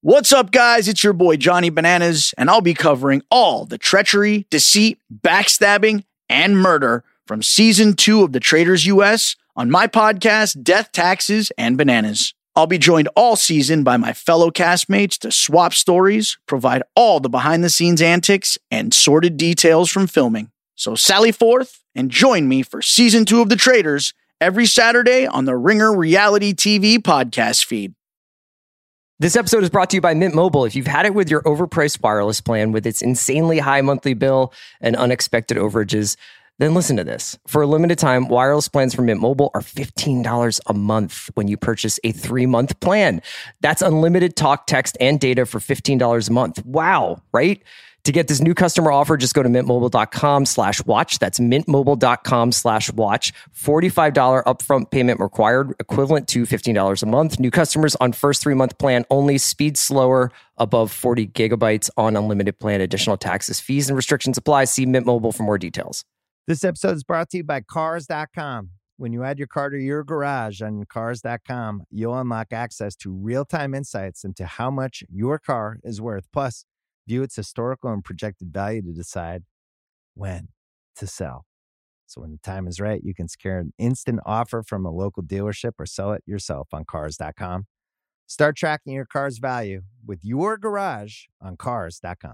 What's up, guys? It's your boy, Johnny Bananas, and I'll be covering all the treachery, deceit, backstabbing, and murder from Season 2 of The Traitors US on my podcast, Death, Taxes, and Bananas. I'll be joined all season by my fellow castmates to swap stories, provide all the behind-the-scenes antics, and sordid details from filming. So sally forth and join me for Season 2 of The Traitors every Saturday on the Ringer Reality TV podcast feed. This episode is brought to you by Mint Mobile. If you've had it with your overpriced wireless plan with its insanely high monthly bill and unexpected overages, then listen to this. For a limited time, wireless plans from Mint Mobile are $15 a month when you purchase a 3-month plan. That's unlimited talk, text, and data for $15 a month. Wow, right? To get this new customer offer, just go to mintmobile.com/watch. That's mintmobile.com/watch. $45 upfront payment required, equivalent to $15 a month. New customers on first 3-month plan only. Speed slower, above 40 gigabytes on unlimited plan. Additional taxes, fees, and restrictions apply. See Mint Mobile for more details. This episode is brought to you by Cars.com. When you add your car to your garage on Cars.com, you'll unlock access to real-time insights into how much your car is worth. Plus, view its historical and projected value to decide when to sell. So when the time is right, you can secure an instant offer from a local dealership or sell it yourself on Cars.com. Start tracking your car's value with your garage on Cars.com.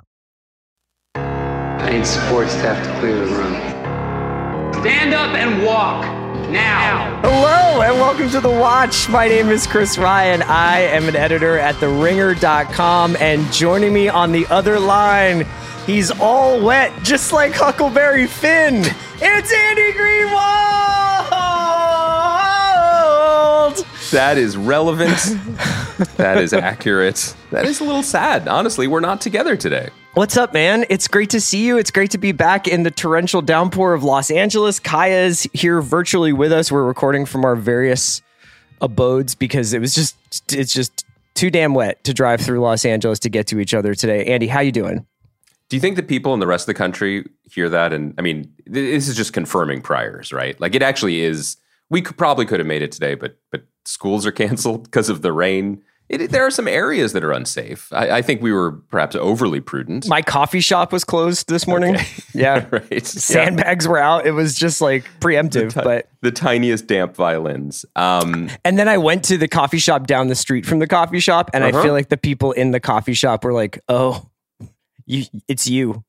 I need support staff to clear the room. Stand up and walk now. Hello and welcome to The Watch. My name is Chris Ryan. I am an editor at TheRinger.com, and joining me on the other line, he's all wet, just like Huckleberry Finn. It's Andy Greenwald! That is relevant. That is accurate. That is a little sad. Honestly, we're not together today. What's up, man? It's great to see you. It's great to be back in the torrential downpour of Los Angeles. Kaya's here virtually with us. We're recording from our various abodes because it's just too damn wet to drive through Los Angeles to get to each other today. Andy, how you doing? Do you think that people in the rest of the country hear that? And I mean, this is just confirming priors, right? Like it actually is. We probably could have made it today, but schools are canceled because of the rain. There are some areas that are unsafe. I think we were perhaps overly prudent. My coffee shop was closed this morning. Okay. Yeah. Right. Sandbags were out. It was just like preemptive, but the tiniest damp violins. And then I went to the coffee shop down the street from the coffee shop, and I feel like the people in the coffee shop were like, "Oh, it's you."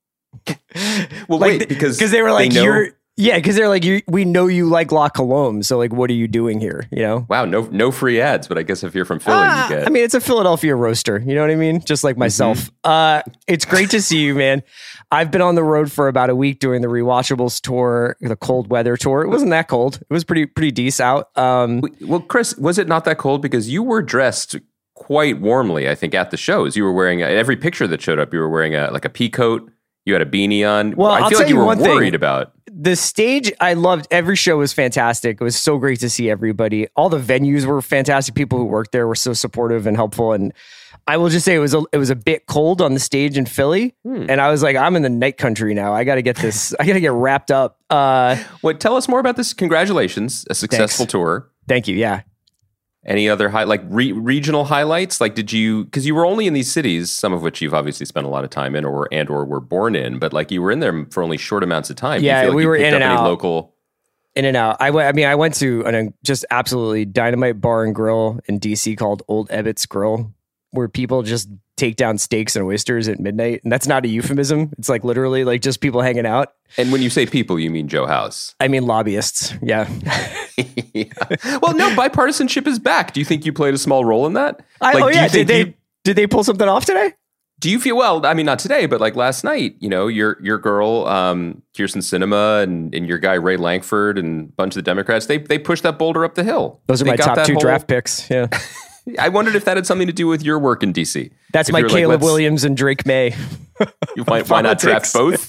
Well, like, wait, because they were like, because they're like, we know you like La Colombe, so like, what are you doing here? You know? Wow, no free ads, but I guess if you're from Philly, you get. I mean, it's a Philadelphia roaster. You know what I mean? Just like myself. It's great to see you, man. I've been on the road for about a week doing the Rewatchables tour, the cold weather tour. It wasn't that cold. It was pretty decent out. Well, Chris, was it not that cold? Because you were dressed quite warmly, I think, at the shows. You were wearing every picture that showed up. You were wearing a pea coat. You had a beanie on. Well, I feel like you were worried about the stage. I loved every show. Was fantastic. It was so great to see everybody. All the venues were fantastic. People who worked there were so supportive and helpful. And I will just say it was a bit cold on the stage in Philly. And I was like, I'm in the night country now. I got to get this. I got to get wrapped up. Tell us more about this. Congratulations, a successful tour. Thank you. Yeah. Any other regional highlights? Like, did you, because you were only in these cities, some of which you've obviously spent a lot of time in or were born in, but like you were in there for only short amounts of time. Yeah, we were in and out. Local? In and out. I went to a just absolutely dynamite bar and grill in DC called Old Ebbitt's Grill, where people just take down steaks and oysters at midnight. And that's not a euphemism. It's like literally like just people hanging out. And when you say people, you mean Joe House. I mean lobbyists. Yeah. Yeah. Well, no, bipartisanship is back. Do you think you played a small role in that? Did they pull something off today? Do you feel, well, I mean, not today, but like last night, you know, your girl, Kirsten Sinema and your guy, Ray Lankford and a bunch of the Democrats, they pushed that boulder up the hill. Those are my top two draft picks. Yeah. I wondered if that had something to do with your work in DC. That's my Caleb Williams and Drake May. Why not draft both?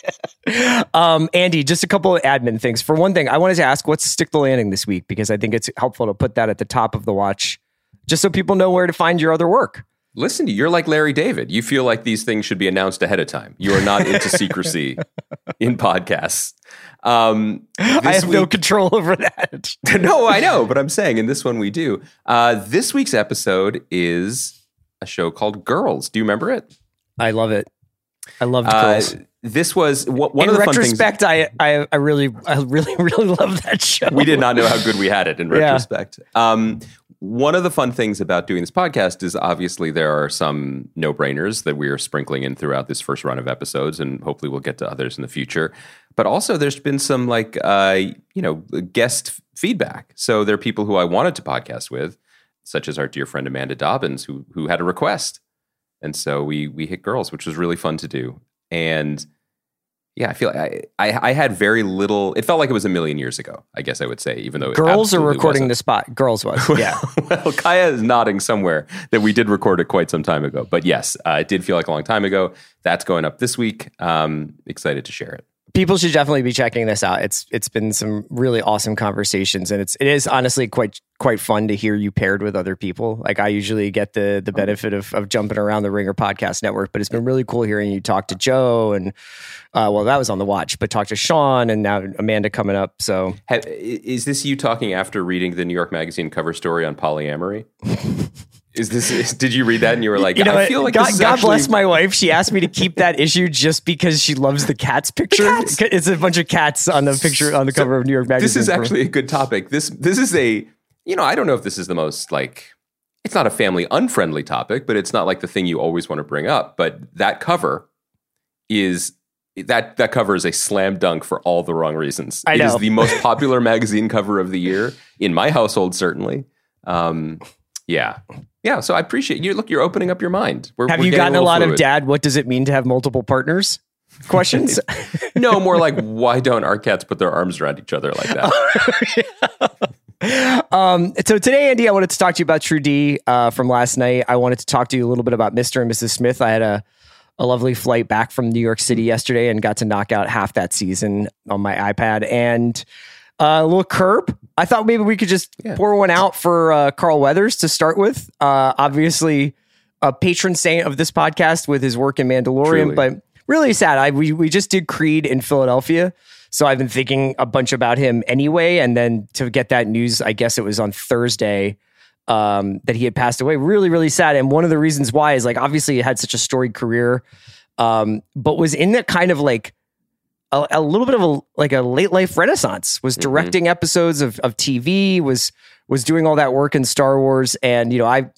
Andy, just a couple of admin things. For one thing, I wanted to ask, what's Stick the Landing this week? Because I think it's helpful to put that at the top of the watch, just so people know where to find your other work. Listen, you're like Larry David. You feel like these things should be announced ahead of time. You are not into secrecy in podcasts. I have no control over that. No, I know, but I'm saying in this one we do. This week's episode is a show called Girls. Do you remember it? I love it. I loved Girls. This was one in of the retrospect, fun things. I really love that show. We did not know how good we had it in retrospect. One of the fun things about doing this podcast is obviously there are some no-brainers that we are sprinkling in throughout this first run of episodes, and hopefully we'll get to others in the future. But also there's been some guest feedback. So there are people who I wanted to podcast with, such as our dear friend Amanda Dobbins, who had a request. And so we hit Girls, which was really fun to do. And yeah, I feel like I had very little. It felt like it was a million years ago, I guess I would say, even though Girls are recording wasn't. the spot. Girls was, yeah. Well, Kaya is nodding somewhere that we did record it quite some time ago. But yes, it did feel like a long time ago. That's going up this week. Excited to share it. People should definitely be checking this out. It's been some really awesome conversations, and it is honestly quite fun to hear you paired with other people. Like I usually get the benefit of jumping around the Ringer Podcast Network, but it's been really cool hearing you talk to Joe and that was on the watch, but talk to Sean and now Amanda coming up. So is this you talking after reading the New York Magazine cover story on polyamory? Did you read that and you were like, I feel like God bless my wife. She asked me to keep that issue just because she loves the cats picture. It's a bunch of cats on the picture on the cover of New York Magazine. This is actually a good topic. This is a, I don't know if this is the most it's not a family unfriendly topic, but it's not like the thing you always want to bring up. But that cover is that cover is a slam dunk for all the wrong reasons. It is the most popular magazine cover of the year in my household, certainly. Yeah, so I appreciate you. Look, you're opening up your mind. Have you gotten a lot of Dad, what does it mean to have multiple partners questions? No, more like, why don't our cats put their arms around each other like that? So today, Andy, I wanted to talk to you about True D from last night. I wanted to talk to you a little bit about Mr. and Mrs. Smith. I had a lovely flight back from New York City yesterday and got to knock out half that season on my iPad. And a little Curb. I thought maybe we could just pour one out for Carl Weathers to start with. Obviously, a patron saint of this podcast with his work in Mandalorian, Truly. But really sad. We just did Creed in Philadelphia, so I've been thinking a bunch about him anyway. And then to get that news, I guess it was on Thursday that he had passed away. Really, really sad. And one of the reasons why is obviously he had such a storied career, but was in that kind of a little bit of a late life renaissance, was directing episodes of TV, was doing all that work in Star Wars. And,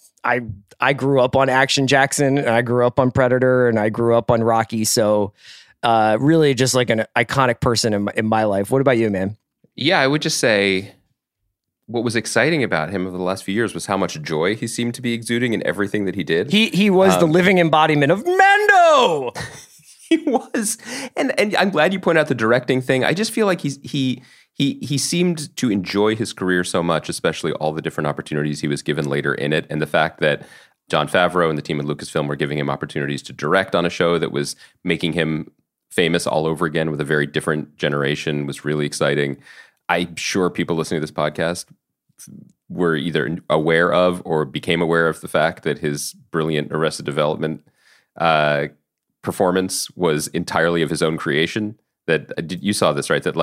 I grew up on Action Jackson and I grew up on Predator and I grew up on Rocky. So, really just an iconic person in my life. What about you, man? Yeah, I would just say what was exciting about him over the last few years was how much joy he seemed to be exuding in everything that he did. He was the living embodiment of Mando. He was, and I'm glad you point out the directing thing. I just feel like he seemed to enjoy his career so much, especially all the different opportunities he was given later in it, and the fact that Jon Favreau and the team at Lucasfilm were giving him opportunities to direct on a show that was making him famous all over again with a very different generation was really exciting. I'm sure people listening to this podcast were either aware of or became aware of the fact that his brilliant Arrested Development performance was entirely of his own creation. That you saw this, right? That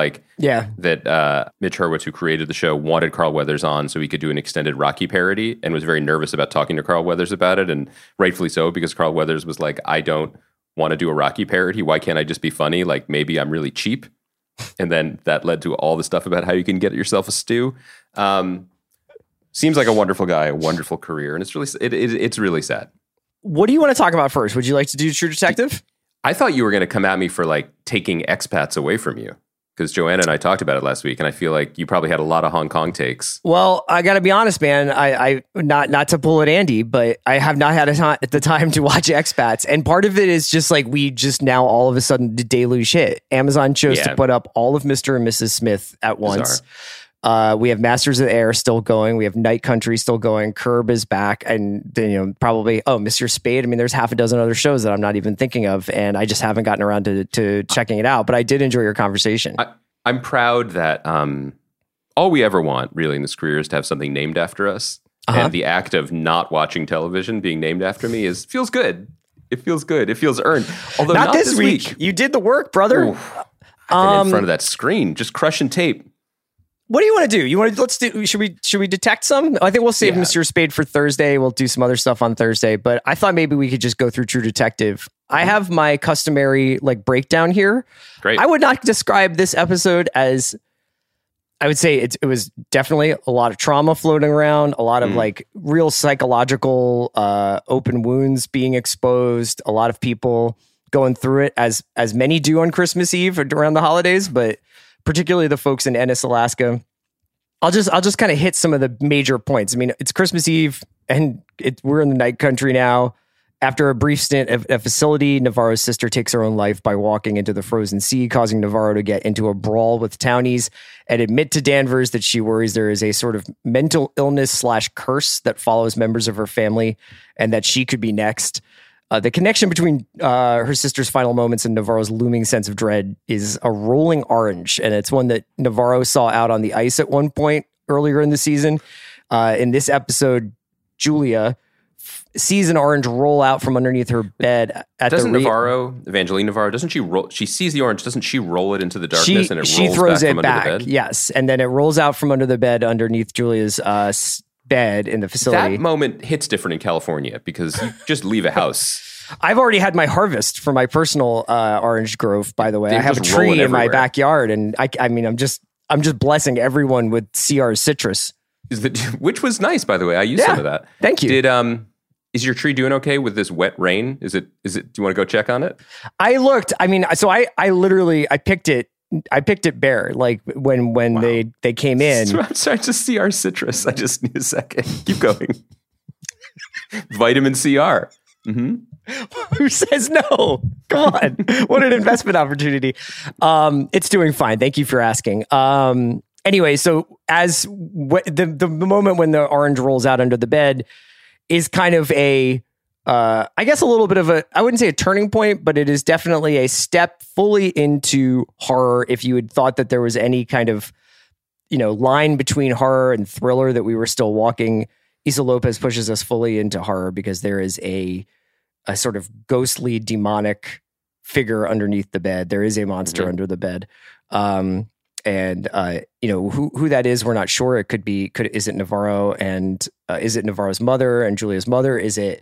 Mitch Hurwitz, who created the show, wanted Carl Weathers on so he could do an extended Rocky parody, and was very nervous about talking to Carl Weathers about it, and rightfully so, because Carl Weathers was like, I don't want to do a Rocky parody. Why can't I just be funny? Maybe I'm really cheap. And then that led to all the stuff about how you can get yourself a stew. Seems like a wonderful guy, a wonderful career, and it's really sad. What do you want to talk about first? Would you like to do True Detective? I thought you were going to come at me for taking expats away from you, because Joanna and I talked about it last week, and I feel like you probably had a lot of Hong Kong takes. Well, I got to be honest, man. I not to pull at Andy, but I have not had the time to watch expats, and part of it is just we just now all of a sudden the deluge hit. Amazon chose to put up all of Mr. and Mrs. Smith at once. We have Masters of the Air still going. We have Night Country still going. Curb is back, and then probably Mr. Spade. I mean, there's half a dozen other shows that I'm not even thinking of, and I just haven't gotten around to checking it out. But I did enjoy your conversation. I'm proud that all we ever want really in this career is to have something named after us, and the act of not watching television being named after me feels good. It feels good. It feels earned. Although not this week. You did the work, brother. I've been in front of that screen, just crushing tape. What do you want to do? Should we detect some? I think we'll save Monsieur Spade for Thursday. We'll do some other stuff on Thursday, but I thought maybe we could just go through True Detective. I have my customary breakdown here. Great. I would not describe this episode as, I would say it was definitely a lot of trauma floating around, a lot of real psychological open wounds being exposed, a lot of people going through it as many do on Christmas Eve or around the holidays, but particularly the folks in Ennis, Alaska. I'll just kind of hit some of the major points. I mean, it's Christmas Eve and we're in the night country now. After a brief stint at a facility, Navarro's sister takes her own life by walking into the frozen sea, causing Navarro to get into a brawl with townies and admit to Danvers that she worries there is a sort of mental illness / curse that follows members of her family and that she could be next. The connection between her sister's final moments and Navarro's looming sense of dread is a rolling orange, and it's one that Navarro saw out on the ice at one point earlier in the season. In this episode, Julia sees an orange roll out from underneath her bed. Evangeline Navarro, doesn't she roll? She sees the orange, doesn't she roll it into the darkness and she rolls throws back it from back? Under the bed? Yes, and then it rolls out from under the bed underneath Julia's bed in the facility. That moment hits different in California because you just leave a house. I've already had my harvest for my personal orange grove, by the way. They're I have a just tree rolling in my everywhere. backyard, and I mean, I'm just blessing everyone with CR citrus. Which was nice, by the way. I used some of that. Thank you. Is your tree doing okay with this wet rain? Is it? Do you want to go check on it? I looked. I mean, so I literally picked it. I picked it bare. Like when they came in. I'm sorry, just CR citrus. I just need a second. Keep going. Vitamin CR. Mm-hmm. Who says no? Come on. What an investment opportunity. It's doing fine. Thank you for asking. Anyway, so the moment when the orange rolls out under the bed is kind of I guess a little bit of I wouldn't say a turning point, but it is definitely a step fully into horror. If you had thought that there was any kind of, line between horror and thriller that we were still walking, Issa Lopez pushes us fully into horror because there is a sort of ghostly demonic figure underneath the bed. There is a monster under the bed. And who that is, we're not sure. It is it Navarro, and is it Navarro's mother and Julia's mother? Is it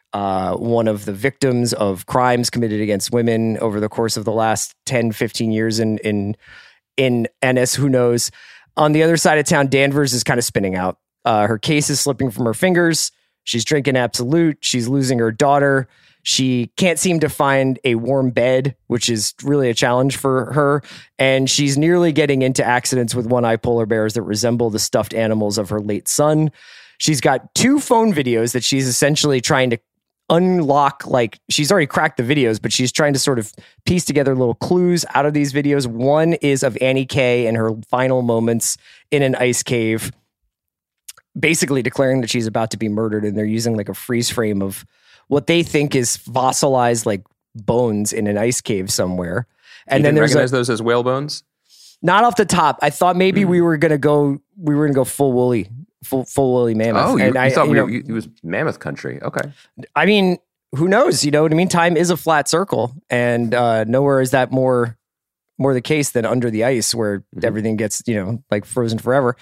one of the victims of crimes committed against women over the course of the last 10, 15 years in Ennis? Who knows? On the other side of town, Danvers is kind of spinning out. Her case is slipping from her fingers. She's drinking Absolute. She's losing her daughter. She can't seem to find a warm bed, which is really a challenge for her. And she's nearly getting into accidents with one-eyed polar bears that resemble the stuffed animals of her late son. She's got 2 phone videos that she's essentially trying to unlock. She's already cracked the videos, but she's trying to sort of piece together little clues out of these videos. One is of Annie K and her final moments in an ice cave, basically declaring that she's about to be murdered. And they're using a freeze frame of what they think is fossilized bones in an ice cave somewhere. And then there's recognize those as whale bones? Not off the top. I thought maybe we were gonna go full woolly mammoth. Oh, and I thought it was mammoth country. Okay. I mean, who knows? You know what I mean? Time is a flat circle, and nowhere is that more the case than under the ice, where everything gets frozen forever.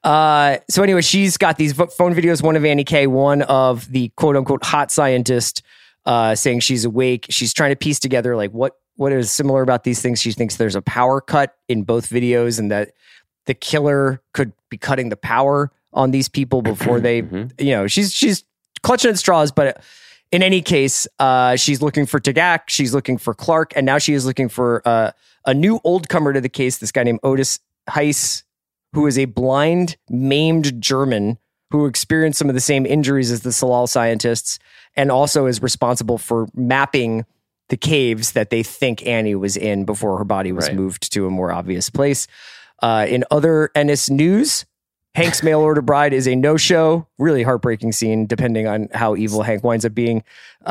So anyway, she's got these phone videos, one of Annie K, one of the quote unquote hot scientist saying she's awake. She's trying to piece together what is similar about these things. She thinks there's a power cut in both videos and that the killer could be cutting the power on these people before they, she's clutching at straws, but in any case, she's looking for Tagak, she's looking for Clark, and now she is looking for a new old-comer to the case, this guy named Otis Heiss, who is a blind, maimed German who experienced some of the same injuries as the Salal scientists, and also is responsible for mapping the caves that they think Annie was in before her body was moved to a more obvious place. In other Ennis news, Hank's mail order bride is a no-show. Really heartbreaking scene, depending on how evil Hank winds up being.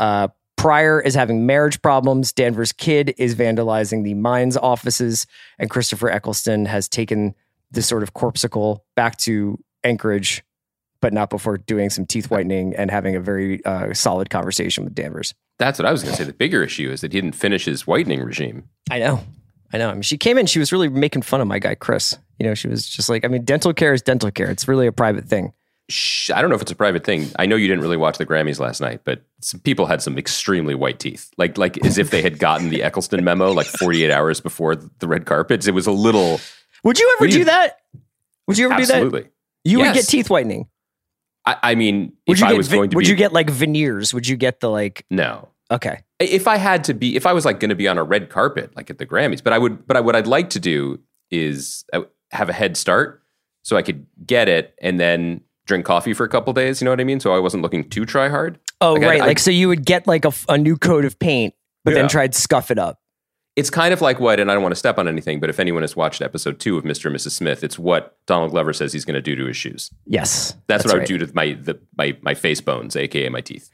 Pryor is having marriage problems. Danvers' kid is vandalizing the mines offices. And Christopher Eccleston has taken this sort of corpsicle back to Anchorage, but not before doing some teeth whitening and having a very solid conversation with Danvers. That's what I was going to say. The bigger issue is that he didn't finish his whitening regime. I know. I mean, she came in, she was really making fun of my guy, Chris. She was just like, I mean, dental care is dental care. It's really a private thing. I don't know if it's a private thing. I know you didn't really watch the Grammys last night, but some people had some extremely white teeth, like as if they had gotten the Eccleston memo like 48 hours before the red carpets. It was a little. Would you ever do that? Would you ever do that? Absolutely. You would get teeth whitening. I mean, if I was going to, would you get like veneers? Would you get the like? No. Okay. If I was like going to be on a red carpet, like at the Grammys, what I'd like to do is have a head start so I could get it and then drink coffee for a couple days. You know what I mean? So I wasn't looking too try hard. Oh, like, right. So you would get like a new coat of paint, but then try to scuff it up. It's kind of like what, and I don't want to step on anything, but if anyone has watched episode 2 of Mr. and Mrs. Smith, it's what Donald Glover says he's going to do to his shoes. Yes. That's what I would do to my face bones, aka my teeth.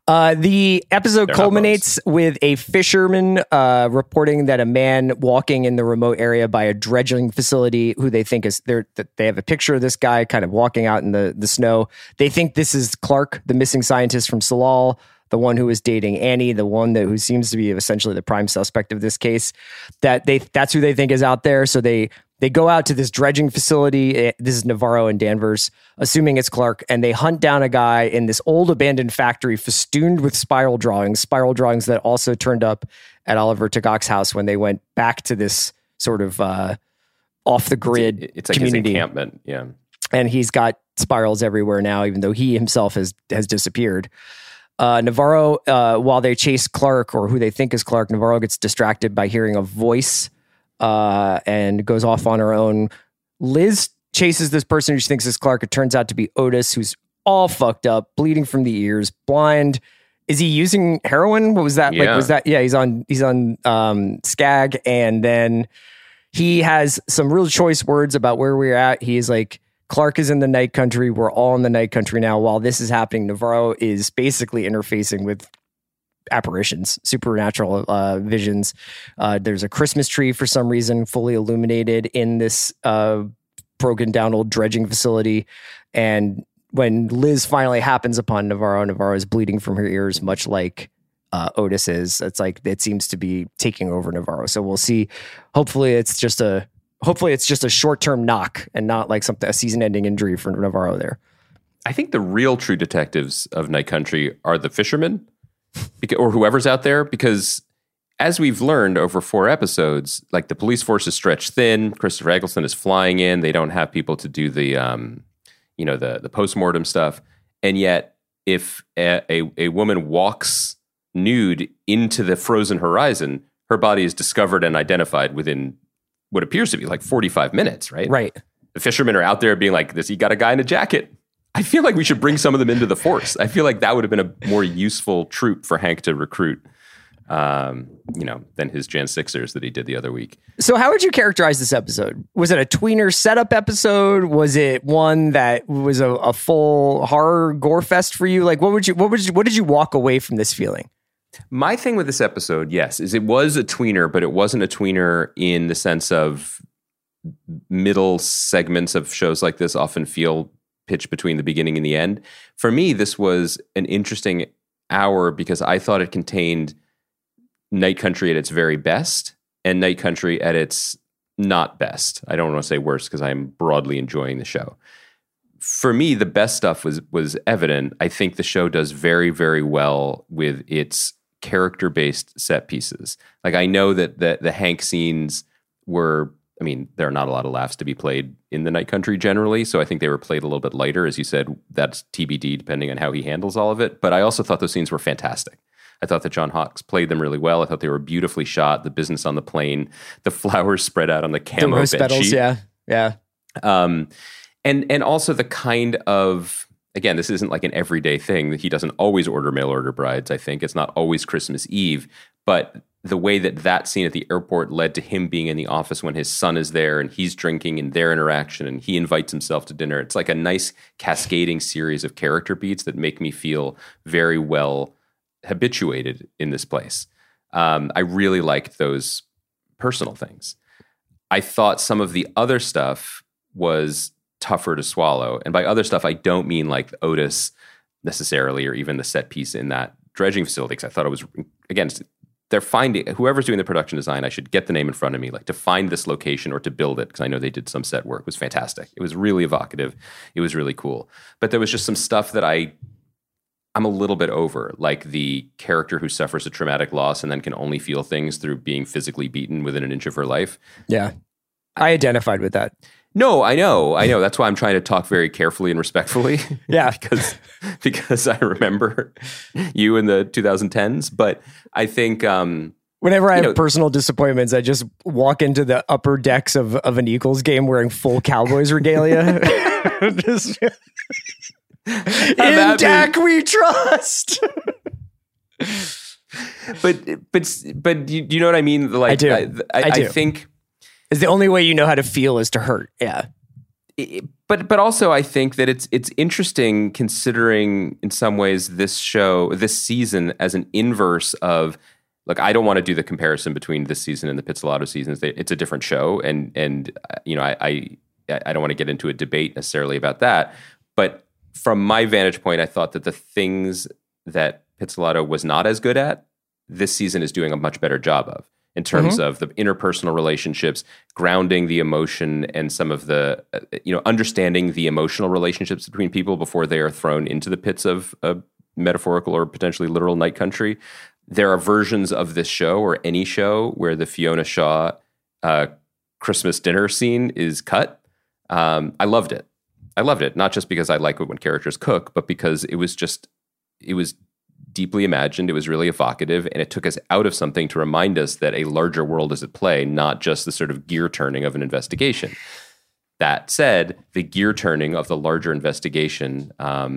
The episode culminates with a fisherman reporting that a man walking in the remote area by a dredging facility, who they think is there. They have a picture of this guy kind of walking out in the snow. They think this is Clark, the missing scientist from Salal, the one who was dating Annie, the one who seems to be essentially the prime suspect of this case. That's who they think is out there. So they go out to this dredging facility. This is Navarro and Danvers, assuming it's Clark, and they hunt down a guy in this old abandoned factory festooned with spiral drawings that also turned up at Oliver Tagok's house when they went back to this sort of off the grid it's like community his encampment. Yeah. And he's got spirals everywhere now, even though he himself has disappeared. Navarro, while they chase Clark, or who they think is Clark, Navarro gets distracted by hearing a voice and goes off on her own. Liz chases this person who she thinks is Clark. It turns out to be Otis, who's all fucked up, bleeding from the ears, blind. Is he using heroin? What was that? Yeah. He's on Skag, and then he has some real choice words about where we're at. He is like, Clark is in the night country. We're all in the night country now. While this is happening, Navarro is basically interfacing with apparitions, supernatural visions. There's a Christmas tree for some reason, fully illuminated in this broken down old dredging facility. And when Liz finally happens upon Navarro, Navarro is bleeding from her ears, much like Otis is. It's like it seems to be taking over Navarro. So we'll see. Hopefully it's just a short-term knock and not like a season-ending injury for Navarro there. I think the real true detectives of Night Country are the fishermen or whoever's out there, because as we've learned over 4 episodes, like the police force is stretched thin. Christopher Eccleston is flying in. They don't have people to do the postmortem stuff. And yet if a woman walks nude into the frozen horizon, her body is discovered and identified within what appears to be like 45 minutes, right? Right. The fishermen are out there being like, he got a guy in a jacket. I feel like we should bring some of them into the force. I feel like that would have been a more useful troop for Hank to recruit, than his Jan 6ers that he did the other week. So how would you characterize this episode? Was it a tweener setup episode? Was it one that was a full horror gore fest for you? Like, what did you walk away from this feeling? My thing with this episode, yes, is it was a tweener, but it wasn't a tweener in the sense of middle segments of shows like this often feel pitched between the beginning and the end. For me, this was an interesting hour because I thought it contained Night Country at its very best and Night Country at its not best. I don't want to say worse because I'm broadly enjoying the show. For me, the best stuff was evident. I think the show does very, very well with its character-based set pieces. Like, I know that the Hank scenes were, I mean, there are not a lot of laughs to be played in the Night Country generally, so I think they were played a little bit lighter. As you said, that's TBD depending on how he handles all of it. But I also thought those scenes were fantastic. I thought that John Hawkes played them really well. I thought they were beautifully shot. The business on the plane, the flowers spread out on the camo rose petals, yeah. And also the kind of, again, this isn't like an everyday thing. He doesn't always order mail order brides, I think. It's not always Christmas Eve. But the way that scene at the airport led to him being in the office when his son is there and he's drinking and their interaction and he invites himself to dinner. It's like a nice cascading series of character beats that make me feel very well habituated in this place. I really liked those personal things. I thought some of the other stuff was tougher to swallow. And by other stuff, I don't mean like Otis necessarily, or even the set piece in that dredging facility, because I thought it was, again, they're finding, whoever's doing the production design, I should get the name in front of me, like to find this location or to build it, because I know they did some set work, was fantastic. It was really evocative. It was really cool. But there was just some stuff that I'm a little bit over, like the character who suffers a traumatic loss and then can only feel things through being physically beaten within an inch of her life. Yeah. I identified with that. No, I know. That's why I'm trying to talk very carefully and respectfully. Yeah. because I remember you in the 2010s. But I think whenever I have personal disappointments, I just walk into the upper decks of an Eagles game wearing full Cowboys regalia. In Dak we trust. but you know what I mean? Like, I do. I do. I think is the only way you know how to feel is to hurt. Yeah. But also I think that it's interesting considering in some ways this season as an inverse of, look, I don't want to do the comparison between this season and the Pizzolatto seasons. It's a different show. And I don't want to get into a debate necessarily about that. But from my vantage point, I thought that the things that Pizzolatto was not as good at, this season is doing a much better job of, in terms of the interpersonal relationships, grounding the emotion and some of the, understanding the emotional relationships between people before they are thrown into the pits of a metaphorical or potentially literal night country. There are versions of this show or any show where the Fiona Shaw Christmas dinner scene is cut. I loved it. Not just because I like it when characters cook, but because it was deeply imagined. It was really evocative, and it took us out of something to remind us that a larger world is at play, not just the sort of gear turning of an investigation. That said, the gear turning of the larger investigation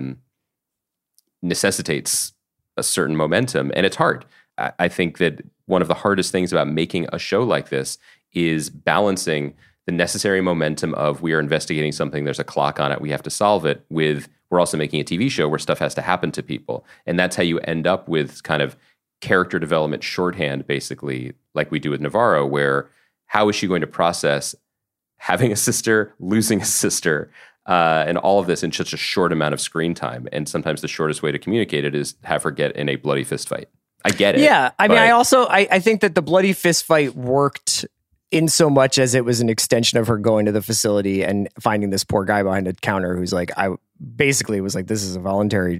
necessitates a certain momentum, and it's hard. I think that one of the hardest things about making a show like this is balancing the necessary momentum of, we are investigating something, there's a clock on it, we have to solve it, with we're also making a TV show where stuff has to happen to people. And that's how you end up with kind of character development shorthand, basically, like we do with Navarro, where how is she going to process having a sister, losing a sister, and all of this in such a short amount of screen time? And sometimes the shortest way to communicate it is have her get in a bloody fist fight. I get it. Yeah. I mean, I think that the bloody fist fight worked in so much as it was an extension of her going to the facility and finding this poor guy behind a counter who's like, this is a voluntary,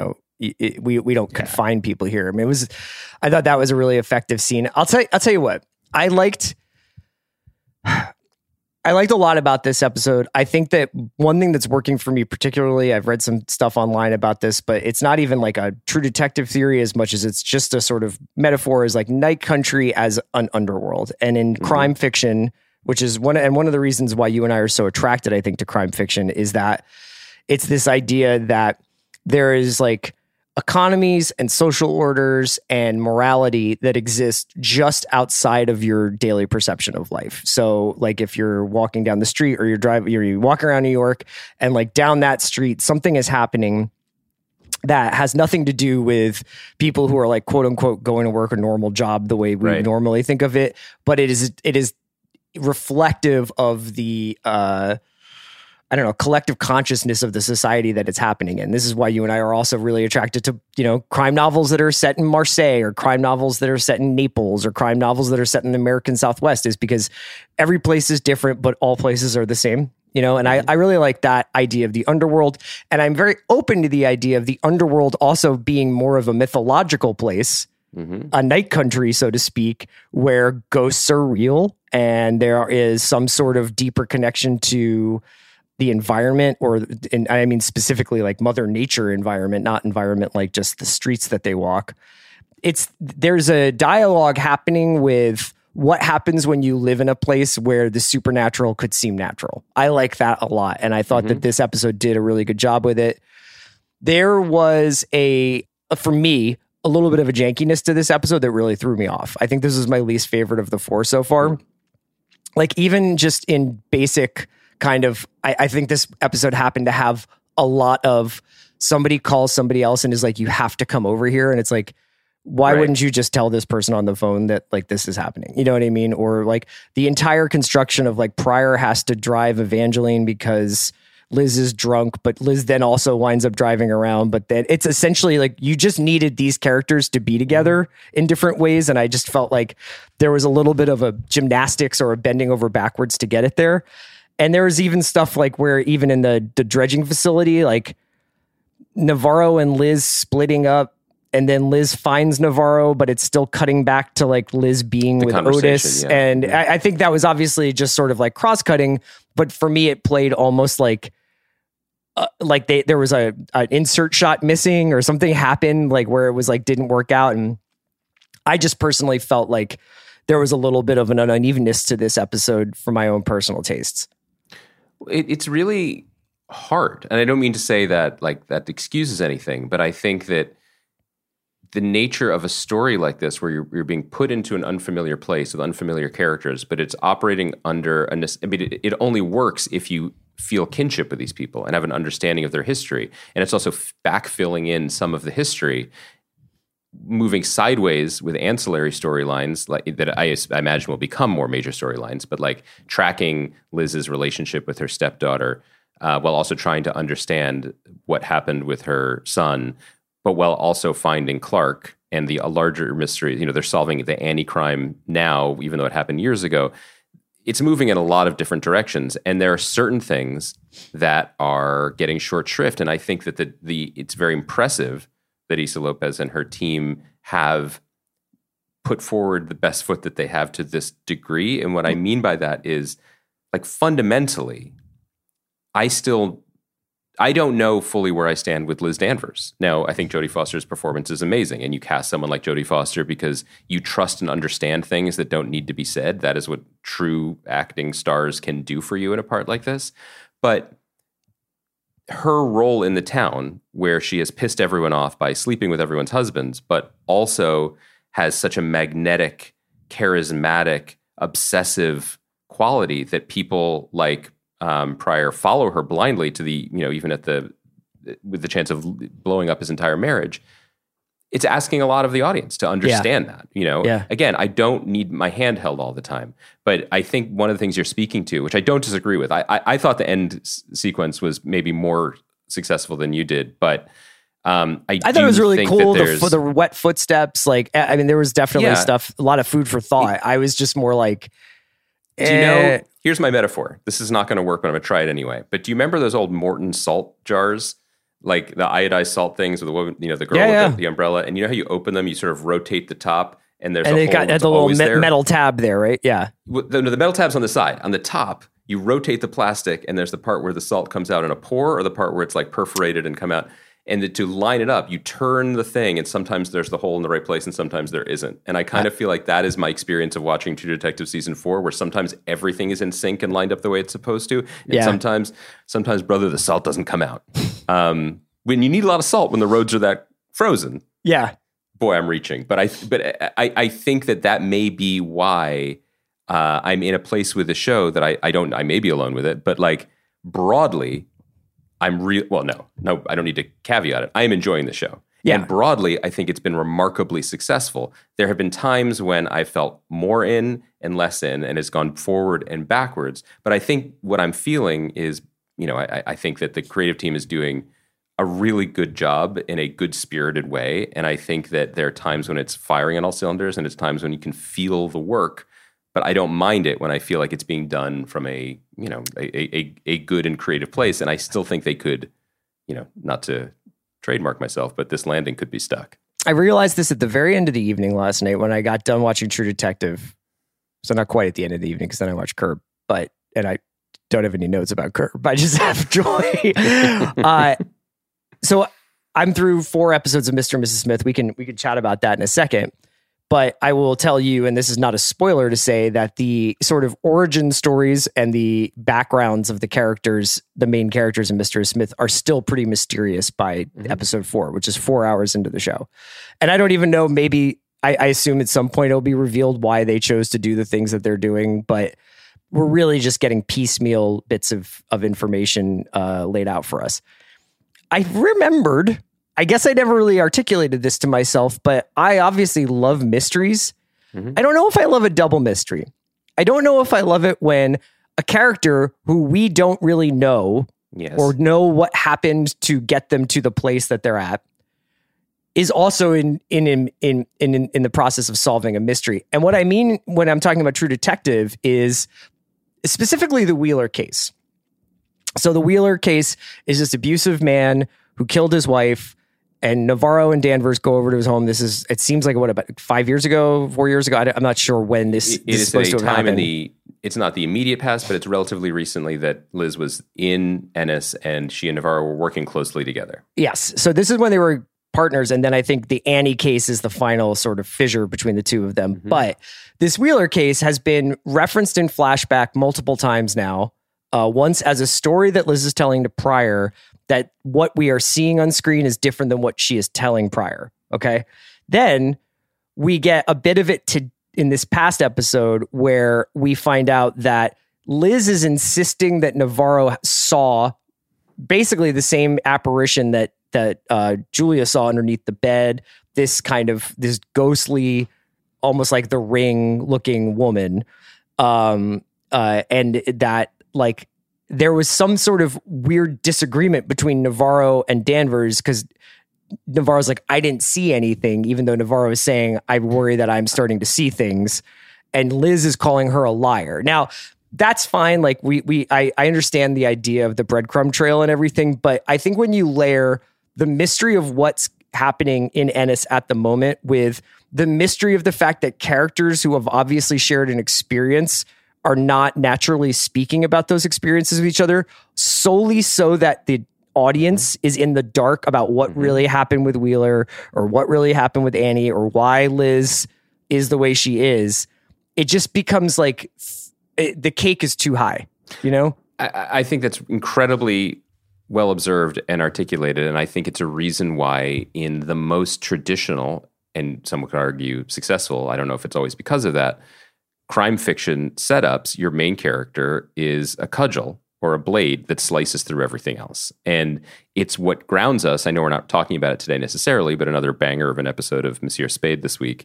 we don't confine people here. I mean, I thought that was a really effective scene. I'll tell you what, I liked a lot about this episode. I think that one thing that's working for me particularly, I've read some stuff online about this, but it's not even like a true detective theory as much as it's just a sort of metaphor, is like night country as an underworld. And in crime fiction, which is one of the reasons why you and I are so attracted, I think, to crime fiction, is that it's this idea that there is like economies and social orders and morality that exist just outside of your daily perception of life. So like if you're walking down the street or you're walking around New York and like down that street, something is happening that has nothing to do with people who are like, quote unquote, going to work a normal job the way we normally think of it. But it is reflective of the, collective consciousness of the society that it's happening in. This is why you and I are also really attracted to, crime novels that are set in Marseille, or crime novels that are set in Naples, or crime novels that are set in the American Southwest, is because every place is different, but all places are the same, and I really like that idea of the underworld. And I'm very open to the idea of the underworld also being more of a mythological place, a night country, so to speak, where ghosts are real and there is some sort of deeper connection to the environment, and I mean specifically like Mother Nature environment, not environment like just the streets that they walk. There's a dialogue happening with what happens when you live in a place where the supernatural could seem natural. I like that a lot, and I thought that this episode did a really good job with it. There was for me, a little bit of a jankiness to this episode that really threw me off. I think this is my least favorite of the 4 so far. Like even just in basic kind of, I think this episode happened to have a lot of somebody calls somebody else and is like, you have to come over here. And it's like, why wouldn't you just tell this person on the phone that like this is happening? You know what I mean? Or like the entire construction of like Pryor has to drive Evangeline because Liz is drunk, but Liz then also winds up driving around. But then it's essentially like you just needed these characters to be together in different ways. And I just felt like there was a little bit of a gymnastics or a bending over backwards to get it there. And there was even stuff like where even in the dredging facility, like Navarro and Liz splitting up, and then Liz finds Navarro, but it's still cutting back to like Liz being with Otis. Yeah. And I think that was obviously just sort of like cross-cutting. But for me, it played almost like there was an insert shot missing or something happened like where it was like didn't work out. And I just personally felt like there was a little bit of an unevenness to this episode for my own personal tastes. It's really hard. And I don't mean to say that like that excuses anything, but I think that the nature of a story like this, where you're being put into an unfamiliar place with unfamiliar characters, but it's operating under it only works if you feel kinship with these people and have an understanding of their history. And it's also backfilling in some of the history, moving sideways with ancillary storylines like that I imagine will become more major storylines, but like tracking Liz's relationship with her stepdaughter, while also trying to understand what happened with her son, but while also finding Clark and a larger mystery. You know, they're solving the Annie crime now, even though it happened years ago. It's moving in a lot of different directions, and there are certain things that are getting short shrift. And I think that it's very impressive that Issa Lopez and her team have put forward the best foot that they have to this degree. And what I mean by that is, like, fundamentally, I don't know fully where I stand with Liz Danvers. Now, I think Jodie Foster's performance is amazing, and you cast someone like Jodie Foster because you trust and understand things that don't need to be said. That is what true acting stars can do for you in a part like this. But her role in the town, where she has pissed everyone off by sleeping with everyone's husbands, but also has such a magnetic, charismatic, obsessive quality that people like Pryor follow her blindly to even with the chance of blowing up his entire marriage. It's asking a lot of the audience to understand that, Again, I don't need my hand held all the time, but I think one of the things you're speaking to, which I don't disagree with, I thought the end sequence was maybe more successful than you did, but I thought it was really cool for the wet footsteps. Like, I mean, there was definitely stuff, a lot of food for thought. I was just more like, do you know, here's my metaphor. This is not going to work, but I'm going to try it anyway. But do you remember those old Morton salt jars? Like the iodized salt things with the woman, the girl with the umbrella. And you know how you open them, you sort of rotate the top and there's they got the little metal tab there, right? Yeah. The metal tab's on the side. On the top, you rotate the plastic and there's the part where the salt comes out in a pour, or the part where it's like perforated and come out. And to line it up, you turn the thing, and sometimes there's the hole in the right place, and sometimes there isn't. And I kind of feel like that is my experience of watching True Detective Season 4, where sometimes everything is in sync and lined up the way it's supposed to. And sometimes, brother, the salt doesn't come out. When you need a lot of salt when the roads are that frozen. Yeah. Boy, I'm reaching. But I think that may be why I'm in a place with the show that I may be alone with it, but like broadly, I'm no, I don't need to caveat it. I am enjoying the show. Yeah. And broadly, I think it's been remarkably successful. There have been times when I felt more in and less in, and it's gone forward and backwards. But I think what I'm feeling is, I think that the creative team is doing a really good job in a good-spirited way. And I think that there are times when it's firing on all cylinders, and it's times when you can feel the work. But I don't mind it when I feel like it's being done from a good and creative place. And I still think they could, not to trademark myself, but this landing could be stuck. I realized this at the very end of the evening last night when I got done watching True Detective. So not quite at the end of the evening, because then I watched Curb, and I don't have any notes about Curb. I just have joy. So I'm through 4 episodes of Mr. and Mrs. Smith. We can chat about that in a second. But I will tell you, and this is not a spoiler to say, that the sort of origin stories and the backgrounds of the characters, the main characters in Mr. Smith, are still pretty mysterious by episode 4, which is 4 hours into the show. And I don't even know, maybe, I assume at some point it'll be revealed why they chose to do the things that they're doing, but we're really just getting piecemeal bits of information laid out for us. I remembered, I guess I never really articulated this to myself, but I obviously love mysteries. Mm-hmm. I don't know if I love a double mystery. I don't know if I love it when a character who we don't really know Yes. or know what happened to get them to the place that they're at, is also in the process of solving a mystery. And what I mean when I'm talking about True Detective is specifically the Wheeler case. So the Wheeler case is this abusive man who killed his wife, and Navarro and Danvers go over to his home. It seems like about 5 years ago, 4 years ago. I'm not sure when this is supposed to have happened. It's not the immediate past, but it's relatively recently that Liz was in Ennis and she and Navarro were working closely together. Yes. So this is when they were partners. And then I think the Annie case is the final sort of fissure between the two of them. Mm-hmm. But this Wheeler case has been referenced in flashback multiple times now. Once as a story that Liz is telling to Pryor, that what we are seeing on screen is different than what she is telling Pryor. Okay. Then we get a bit of it in this past episode where we find out that Liz is insisting that Navarro saw basically the same apparition that Julia saw underneath the bed. This ghostly, almost like the Ring looking woman. And that like there was some sort of weird disagreement between Navarro and Danvers because Navarro's like, I didn't see anything, even though Navarro is saying, I worry that I'm starting to see things. And Liz is calling her a liar. Now, that's fine. Like I understand the idea of the breadcrumb trail and everything, but I think when you layer the mystery of what's happening in Ennis at the moment with the mystery of the fact that characters who have obviously shared an experience are not naturally speaking about those experiences with each other solely so that the audience is in the dark about what really happened with Wheeler or what really happened with Annie or why Liz is the way she is. It just becomes like the cake is too high, you know? I think that's incredibly well observed and articulated. And I think it's a reason why in the most traditional, and some would argue successful, I don't know if it's always because of that, crime fiction setups, your main character is a cudgel or a blade that slices through everything else. And it's what grounds us. I know we're not talking about it today necessarily, but another banger of an episode of Monsieur Spade this week.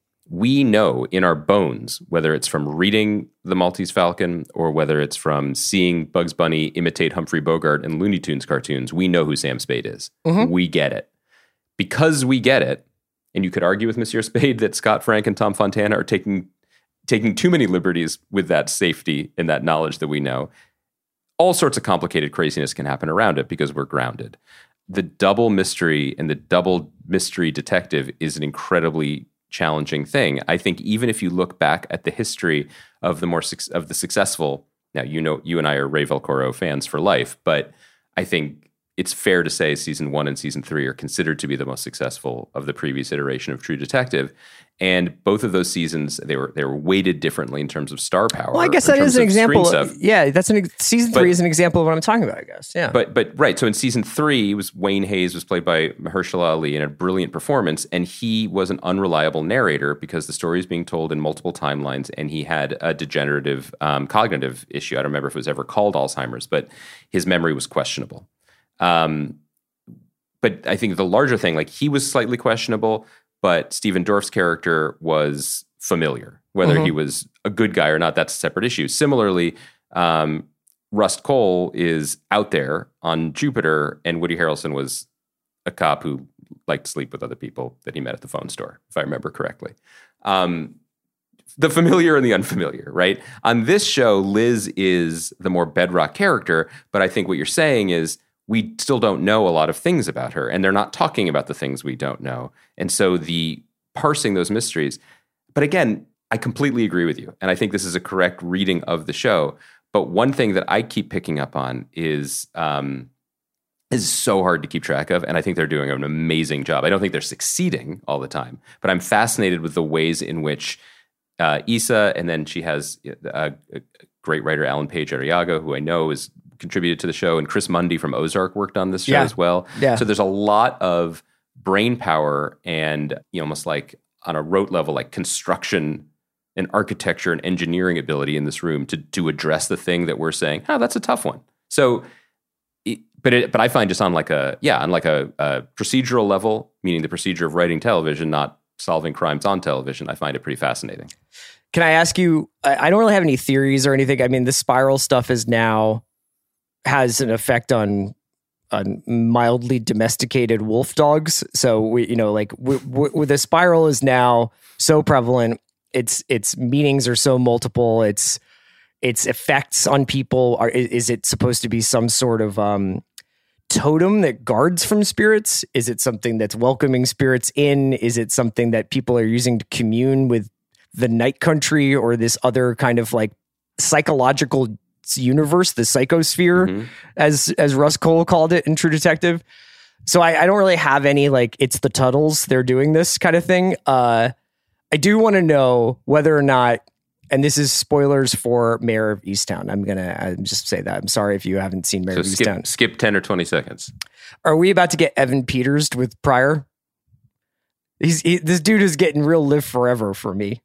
We know in our bones, whether it's from reading The Maltese Falcon or whether it's from seeing Bugs Bunny imitate Humphrey Bogart in Looney Tunes cartoons, we know who Sam Spade is. Mm-hmm. We get it. Because we get it, and you could argue with Monsieur Spade that Scott Frank and Tom Fontana are taking too many liberties with that safety and that knowledge that we know. All sorts of complicated craziness can happen around it because we're grounded. The double mystery and the double mystery detective is an incredibly challenging thing. I think even if you look back at the history of the successful, now you and I are Ray Velcoro fans for life, but I think it's fair to say season 1 and season 3 are considered to be the most successful of the previous iteration of True Detective. And both of those seasons, they were weighted differently in terms of star power. Well, I guess that is an example. Yeah, season 3 is an example of what I'm talking about, I guess. Yeah. But right. So in season 3, Wayne Hayes was played by Mahershala Ali in a brilliant performance, and he was an unreliable narrator because the story is being told in multiple timelines, and he had a degenerative cognitive issue. I don't remember if it was ever called Alzheimer's, but his memory was questionable. But I think the larger thing, like he was slightly questionable, but Stephen Dorff's character was familiar. Whether he was a good guy or not, that's a separate issue. Similarly, Rust Cole is out there on Jupiter, and Woody Harrelson was a cop who liked to sleep with other people that he met at the phone store, if I remember correctly. The familiar and the unfamiliar, right? On this show, Liz is the more bedrock character, but I think what you're saying is we still don't know a lot of things about her, and they're not talking about the things we don't know. And so the parsing those mysteries. But again, I completely agree with you, and I think this is a correct reading of the show. But one thing that I keep picking up on is so hard to keep track of, and I think they're doing an amazing job. I don't think they're succeeding all the time, but I'm fascinated with the ways in which Issa, and then she has a great writer, Alan Page Arriaga, who I know is contributed to the show, and Chris Mundy from Ozark worked on this show as well. Yeah. So there's a lot of brain power and almost like on a rote level, like construction and architecture and engineering ability in this room to address the thing that we're saying, oh, that's a tough one. So, but I find just on like a procedural level, meaning the procedure of writing television, not solving crimes on television, I find it pretty fascinating. Can I ask you, I don't really have any theories or anything. I mean, the spiral stuff is now has an effect on mildly domesticated wolf dogs. So the spiral is now so prevalent. Its meanings are so multiple. Its effects on people is it supposed to be some sort of totem that guards from spirits? Is it something that's welcoming spirits in? Is it something that people are using to commune with the night country or this other kind of like psychological universe, the psychosphere, as Russ Cole called it in True Detective? So I don't really have any like it's the Tuttles, they're doing this kind of thing. I do want to know whether or not, and this is spoilers for Mayor of Easttown. I'm gonna just say that. I'm sorry if you haven't seen Mayor of Easttown. Skip 10 or 20 seconds. Are we about to get Evan Peters with Pryor? This dude is getting real Live Forever for me.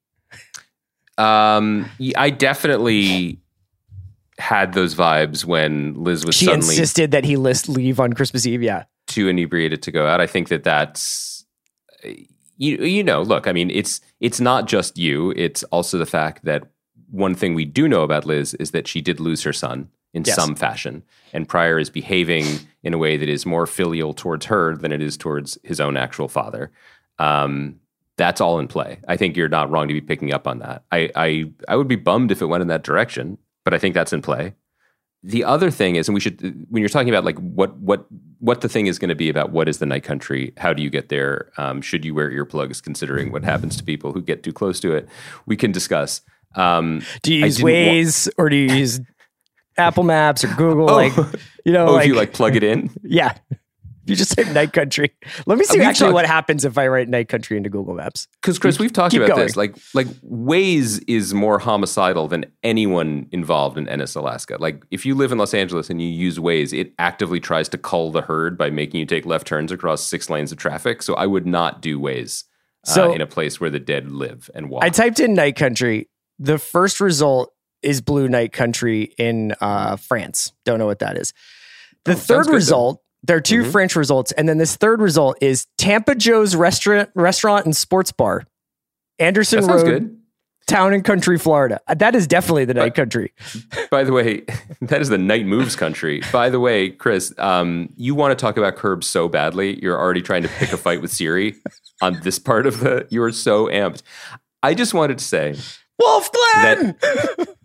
I definitely had those vibes when Liz was suddenly insisted that he leave on Christmas Eve. Yeah, too inebriated to go out. I think that's look. I mean, it's not just you. It's also the fact that one thing we do know about Liz is that she did lose her son in some fashion, and Pryor is behaving in a way that is more filial towards her than it is towards his own actual father. That's all in play. I think you're not wrong to be picking up on that. I would be bummed if it went in that direction, but I think that's in play. The other thing is, and we should, when you're talking about like what the thing is going to be about, what is the night country? How do you get there? Should you wear earplugs considering what happens to people who get too close to it? We can discuss. Do you use Waze or do you use Apple Maps or Google? If you like plug it in? Yeah. You just say night country. Let me see what happens if I write night country into Google Maps. Because Chris, we've talked about this. Like Waze is more homicidal than anyone involved in Ennis, Alaska. Like if you live in Los Angeles and you use Waze, it actively tries to cull the herd by making you take left turns across 6 lanes of traffic. So I would not do Waze in a place where the dead live and walk. I typed in night country. The first result is blue night country in France. Don't know what that is. The third result. There are 2 French results, and then this third result is Tampa Joe's restaurant and sports bar, Anderson Road, good. Town and Country, Florida. That is definitely the night country. By the way, that is the night moves country. By the way, Chris, you want to talk about Curbs so badly, you're already trying to pick a fight with Siri on this part of you're so amped. I just wanted to say, Wolf Glen! That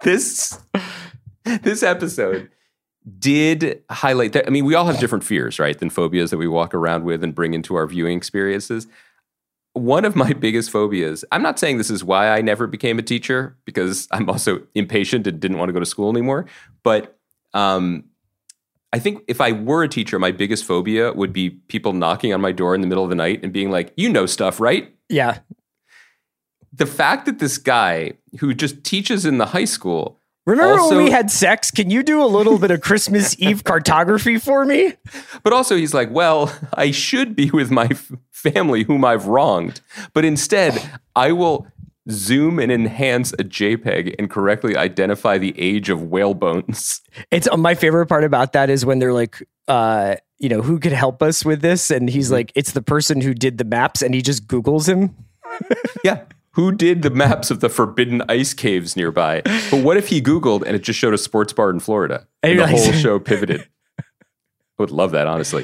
this episode did highlight that. I mean, we all have different fears, right? Than phobias that we walk around with and bring into our viewing experiences. One of my biggest phobias, I'm not saying this is why I never became a teacher, because I'm also impatient and didn't want to go to school anymore. But I think if I were a teacher, my biggest phobia would be people knocking on my door in the middle of the night and being like, you know stuff, right? Yeah. The fact that this guy who just teaches in the high school, remember when we had sex? Can you do a little bit of Christmas Eve cartography for me? But also he's like, well, I should be with my family whom I've wronged. But instead, I will zoom and enhance a JPEG and correctly identify the age of whale bones. It's my favorite part about that is when they're like, who could help us with this? And he's like, it's the person who did the maps, and he just Googles him. Yeah. Who did the maps of the forbidden ice caves nearby? But what if he Googled and it just showed a sports bar in Florida? And the whole show pivoted. I would love that, honestly.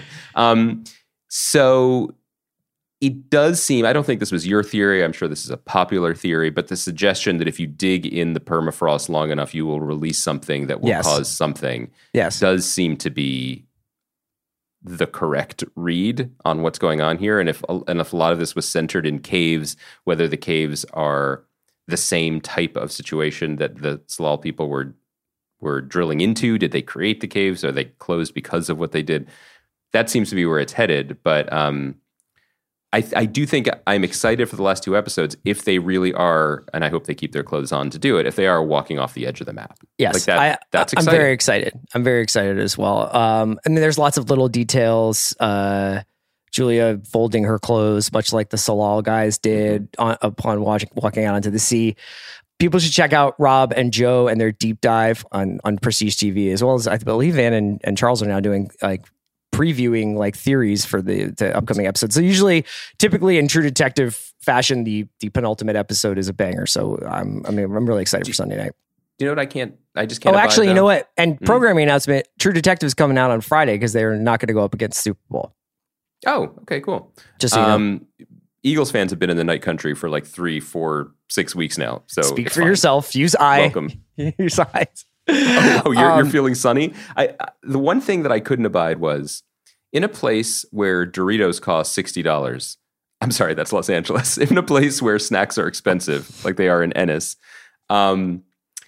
So it does seem, I don't think this was your theory. I'm sure this is a popular theory, but the suggestion that if you dig in the permafrost long enough, you will release something that will cause something does seem to be the correct read on what's going on here. And if a lot of this was centered in caves, whether the caves are the same type of situation that the Tsalal people were drilling into, did they create the caves? Are they closed because of what they did? That seems to be where it's headed. But I do think I'm excited for the last 2 episodes if they really are, and I hope they keep their clothes on to do it, if they are walking off the edge of the map. Yes, like that's exciting. I'm very excited. I'm very excited as well. I mean, there's lots of little details. Julia folding her clothes, much like the Tsalal guys did upon walking out onto the sea. People should check out Rob and Joe and their deep dive on Prestige TV, as well as I believe Van and Charles are now doing like previewing like theories for the upcoming episodes. So typically in True Detective fashion, the penultimate episode is a banger. So I'm really excited for Sunday night. you know what? I just can't. Oh, actually, abide, you know though? what? And programming announcement, True Detective's coming out on Friday because they're not going to go up against Super Bowl. Oh, okay, cool. Just so you know. Eagles fans have been in the night country for like 3, 4, 6 weeks now. So Speak it's for fine. yourself. Use I. Welcome. Use eyes. Oh, you're feeling sunny? The one thing that I couldn't abide was in a place where Doritos cost $60. I'm sorry, that's Los Angeles. In a place where snacks are expensive, like they are in Ennis, I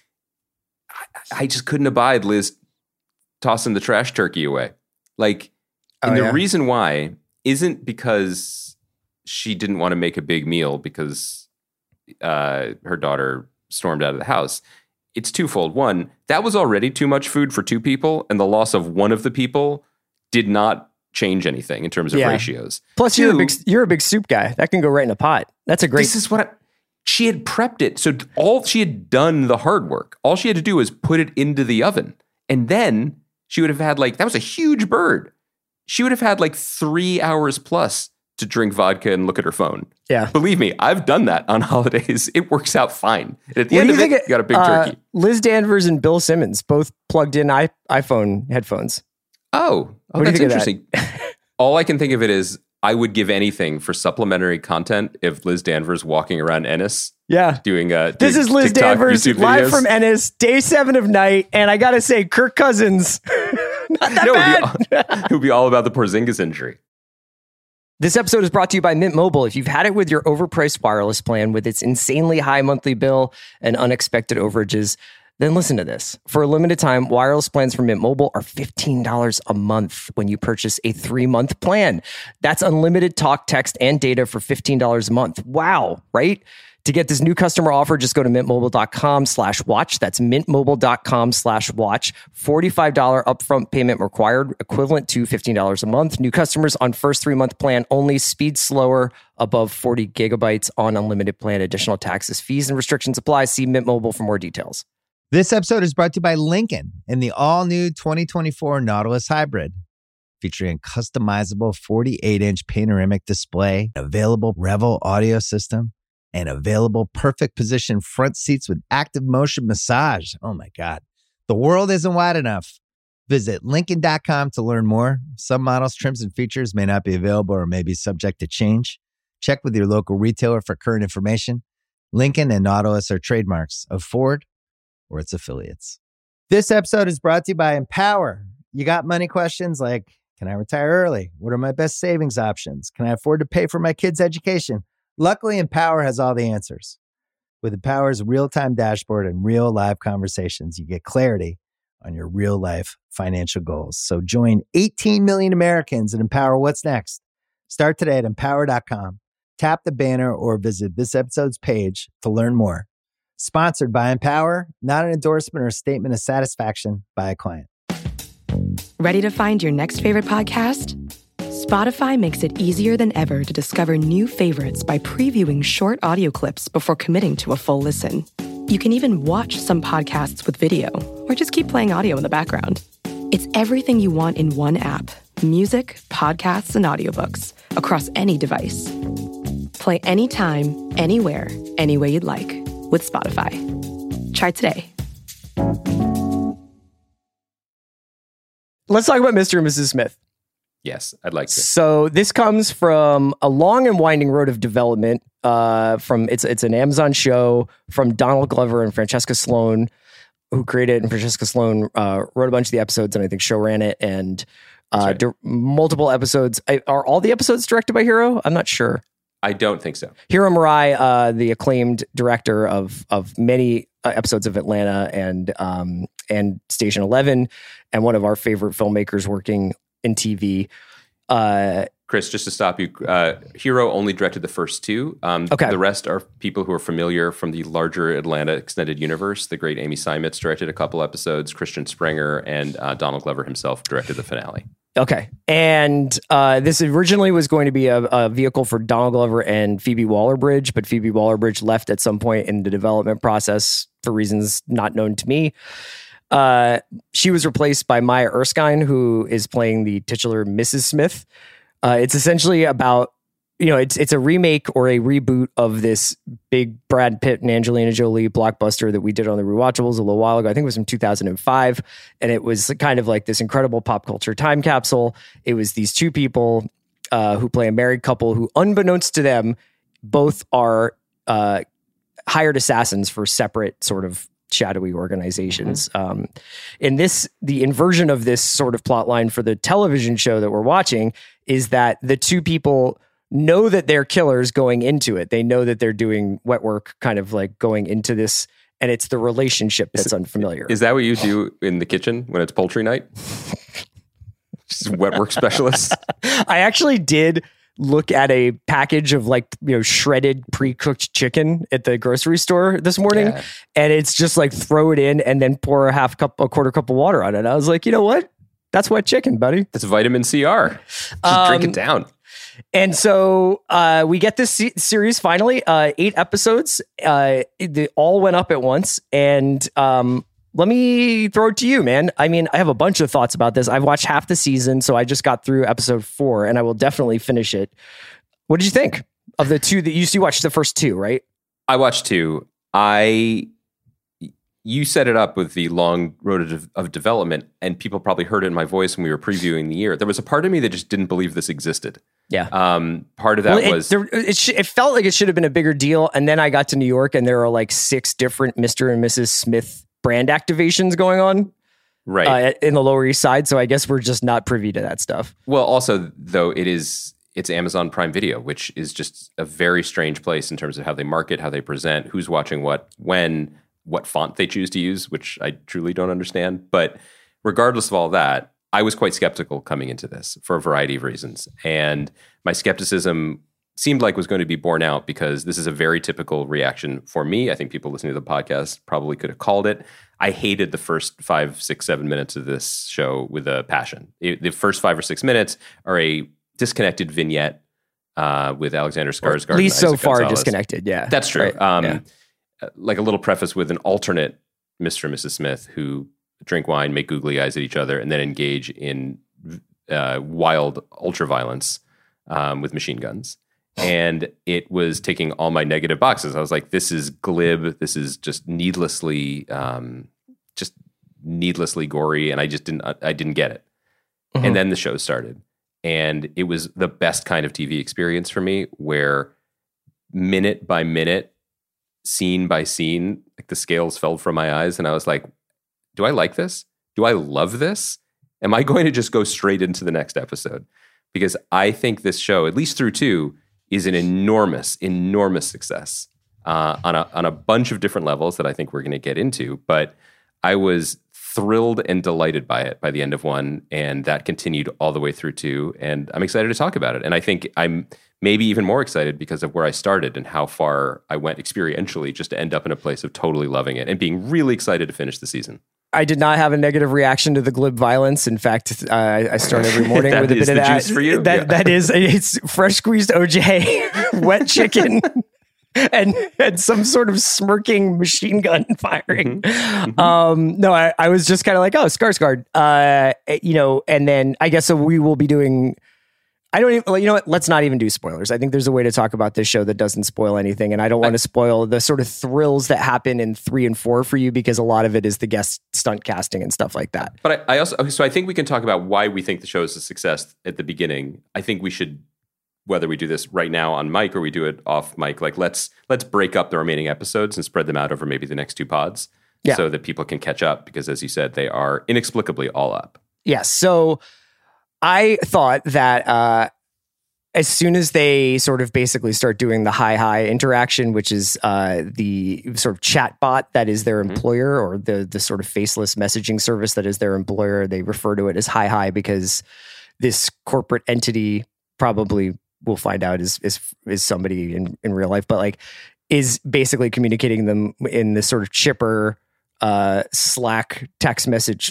just couldn't abide Liz tossing the trash turkey away. Like, and the reason why isn't because she didn't want to make a big meal because her daughter stormed out of the house. It's twofold. One, that was already too much food for 2 people, and the loss of one of the people did not change anything in terms of ratios. Plus, 2, you're a big soup guy. That can go right in a pot. That's a great. This is what she had prepped it. So she had done the hard work. All she had to do was put it into the oven. And then she would have had that was a huge bird. She would have had 3 hours plus to drink vodka and look at her phone. Yeah. Believe me, I've done that on holidays. It works out fine. And at the end of it, you got a big turkey. Liz Danvers and Bill Simmons both plugged in iPhone headphones. Oh, that's interesting. All I can think of it is I would give anything for supplementary content if Liz Danvers walking around Ennis. Yeah. Doing this is Liz TikTok, Danvers YouTube live videos. from Ennis, day 7 of night. And I got to say, Kirk Cousins, not that bad. It would be all about the Porzingis injury. This episode is brought to you by Mint Mobile. If you've had it with your overpriced wireless plan with its insanely high monthly bill and unexpected overages, then listen to this. For a limited time, wireless plans from Mint Mobile are $15 a month when you purchase a 3-month plan. That's unlimited talk, text, and data for $15 a month. Wow, right? To get this new customer offer, just go to mintmobile.com/watch. That's mintmobile.com/watch. $45 upfront payment required, equivalent to $15 a month. New customers on first 3-month plan only. Speed slower, above 40 gigabytes on unlimited plan. Additional taxes, fees, and restrictions apply. See Mint Mobile for more details. This episode is brought to you by Lincoln and the all-new 2024 Nautilus Hybrid. Featuring customizable 48-inch panoramic display, available Revel audio system, and available perfect position front seats with active motion massage. Oh my God. The world isn't wide enough. Visit Lincoln.com to learn more. Some models, trims, and features may not be available or may be subject to change. Check with your local retailer for current information. Lincoln and Nautilus are trademarks of Ford or its affiliates. This episode is brought to you by Empower. You got money questions like, can I retire early? What are my best savings options? Can I afford to pay for my kids' education? Luckily, Empower has all the answers. With Empower's real-time dashboard and real live conversations, you get clarity on your real-life financial goals. So join 18 million Americans and empower what's next. Start today at empower.com. Tap the banner or visit this episode's page to learn more. Sponsored by Empower, not an endorsement or a statement of satisfaction by a client. Ready to find your next favorite podcast? Spotify makes it easier than ever to discover new favorites by previewing short audio clips before committing to a full listen. You can even watch some podcasts with video or just keep playing audio in the background. It's everything you want in one app: music, podcasts, and audiobooks across any device. Play anytime, anywhere, any way you'd like with Spotify. Try today. Let's talk about Mr. and Mrs. Smith. Yes, I'd like to. So this comes from a long and winding road of development. It's an Amazon show from Donald Glover and Francesca Sloan, who created it. And Francesca Sloan wrote a bunch of the episodes, and I think show ran it. And multiple episodes. Are all the episodes directed by Hiro? I'm not sure. I don't think so. Hiro Murai, the acclaimed director of many episodes of Atlanta and Station 11, and one of our favorite filmmakers working in TV. Chris, just to stop you, Hiro only directed the first 2. Okay. The rest are people who are familiar from the larger Atlanta extended universe. The great Amy Seimetz directed a couple episodes. Christian Sprenger and Donald Glover himself directed the finale. Okay. And this originally was going to be a vehicle for Donald Glover and Phoebe Waller-Bridge, but Phoebe Waller-Bridge left at some point in the development process for reasons not known to me. She was replaced by Maya Erskine, who is playing the titular Mrs. Smith. It's essentially about it's a remake or a reboot of this big Brad Pitt and Angelina Jolie blockbuster that we did on the Rewatchables a little while ago. I think it was in 2005. And it was kind of like this incredible pop culture time capsule. It was these two people who play a married couple who, unbeknownst to them, both are hired assassins for separate sort of shadowy organizations. In the inversion of this sort of plot line for the television show that we're watching is that the two people know that they're killers going into it. They know that they're doing wet work kind of like going into this, and it's the relationship that's unfamiliar. Is that what you do in the kitchen when it's poultry night? Just wet work specialist? I actually did look at a package of shredded pre-cooked chicken at the grocery store this morning, and it's just like throw it in and then pour a quarter cup of water on it. I was like, you know what? That's wet chicken, buddy. That's vitamin CR. Just drink it down. And so we get this series finally, 8 episodes. They all went up at once. And let me throw it to you, man. I mean, I have a bunch of thoughts about this. I've watched half the season, so I just got through episode 4, and I will definitely finish it. What did you think of the 2 that you watched the first 2, right? I watched 2. You set it up with the long road of development, and people probably heard it in my voice when we were previewing the year. There was a part of me that just didn't believe this existed. Yeah. Part of that it felt like it should have been a bigger deal. And then I got to New York, and there are like 6 different Mr. and Mrs. Smith brand activations going on. Right. In the Lower East Side. So I guess we're just not privy to that stuff. Well, also, though, it's Amazon Prime Video, which is just a very strange place in terms of how they market, how they present, who's watching what, when, what font they choose to use, which I truly don't understand. But regardless of all that, I was quite skeptical coming into this for a variety of reasons. And my skepticism seemed like was going to be borne out because this is a very typical reaction for me. I think people listening to the podcast probably could have called it. I hated the first 5, 6, 7 minutes of this show with a passion. The first 5 or 6 minutes are a disconnected vignette with Alexander Skarsgård. At least so far Gonzalez. Disconnected, yeah. That's true. Right. Like a little preface with an alternate Mr. and Mrs. Smith who drink wine, make googly eyes at each other, and then engage in wild ultra-violence with machine guns. And it was ticking all my negative boxes. I was like, this is glib. This is just needlessly gory. And I didn't get it. Mm-hmm. And then the show started. And it was the best kind of TV experience for me where minute by minute, scene by scene, like the scales fell from my eyes. And I was like, do I like this? Do I love this? Am I going to just go straight into the next episode? Because I think this show, at least through 2, is an enormous, enormous success on a bunch of different levels that I think we're going to get into. But I was thrilled and delighted by it by the end of 1, and that continued all the way through 2. And I'm excited to talk about it. And I think I'm maybe even more excited because of where I started and how far I went experientially just to end up in a place of totally loving it and being really excited to finish the season. I did not have a negative reaction to the glib violence. In fact, I start every morning with a bit of that. Juice for you? That is, it's fresh squeezed OJ, wet chicken, and some sort of smirking machine gun firing. Mm-hmm. No, I was just kind of like, oh, Skarsgård, and then I guess so we will be doing. I don't even, you know what? Let's not even do spoilers. I think there's a way to talk about this show that doesn't spoil anything. And I don't want to spoil the sort of thrills that happen in 3 and 4 for you because a lot of it is the guest stunt casting and stuff like that. But I also, so I think we can talk about why we think the show is a success at the beginning. I think we should, whether we do this right now on mic or we do it off mic, like let's break up the remaining episodes and spread them out over maybe the next 2 pods so that people can catch up because as you said, they are inexplicably all up. Yes. So I thought that as soon as they sort of basically start doing the hi interaction, which is the sort of chat bot that is their employer or the sort of faceless messaging service that is their employer, they refer to it as hi because this corporate entity probably we'll find out is somebody in real life, but like is basically communicating them in this sort of chipper Slack text message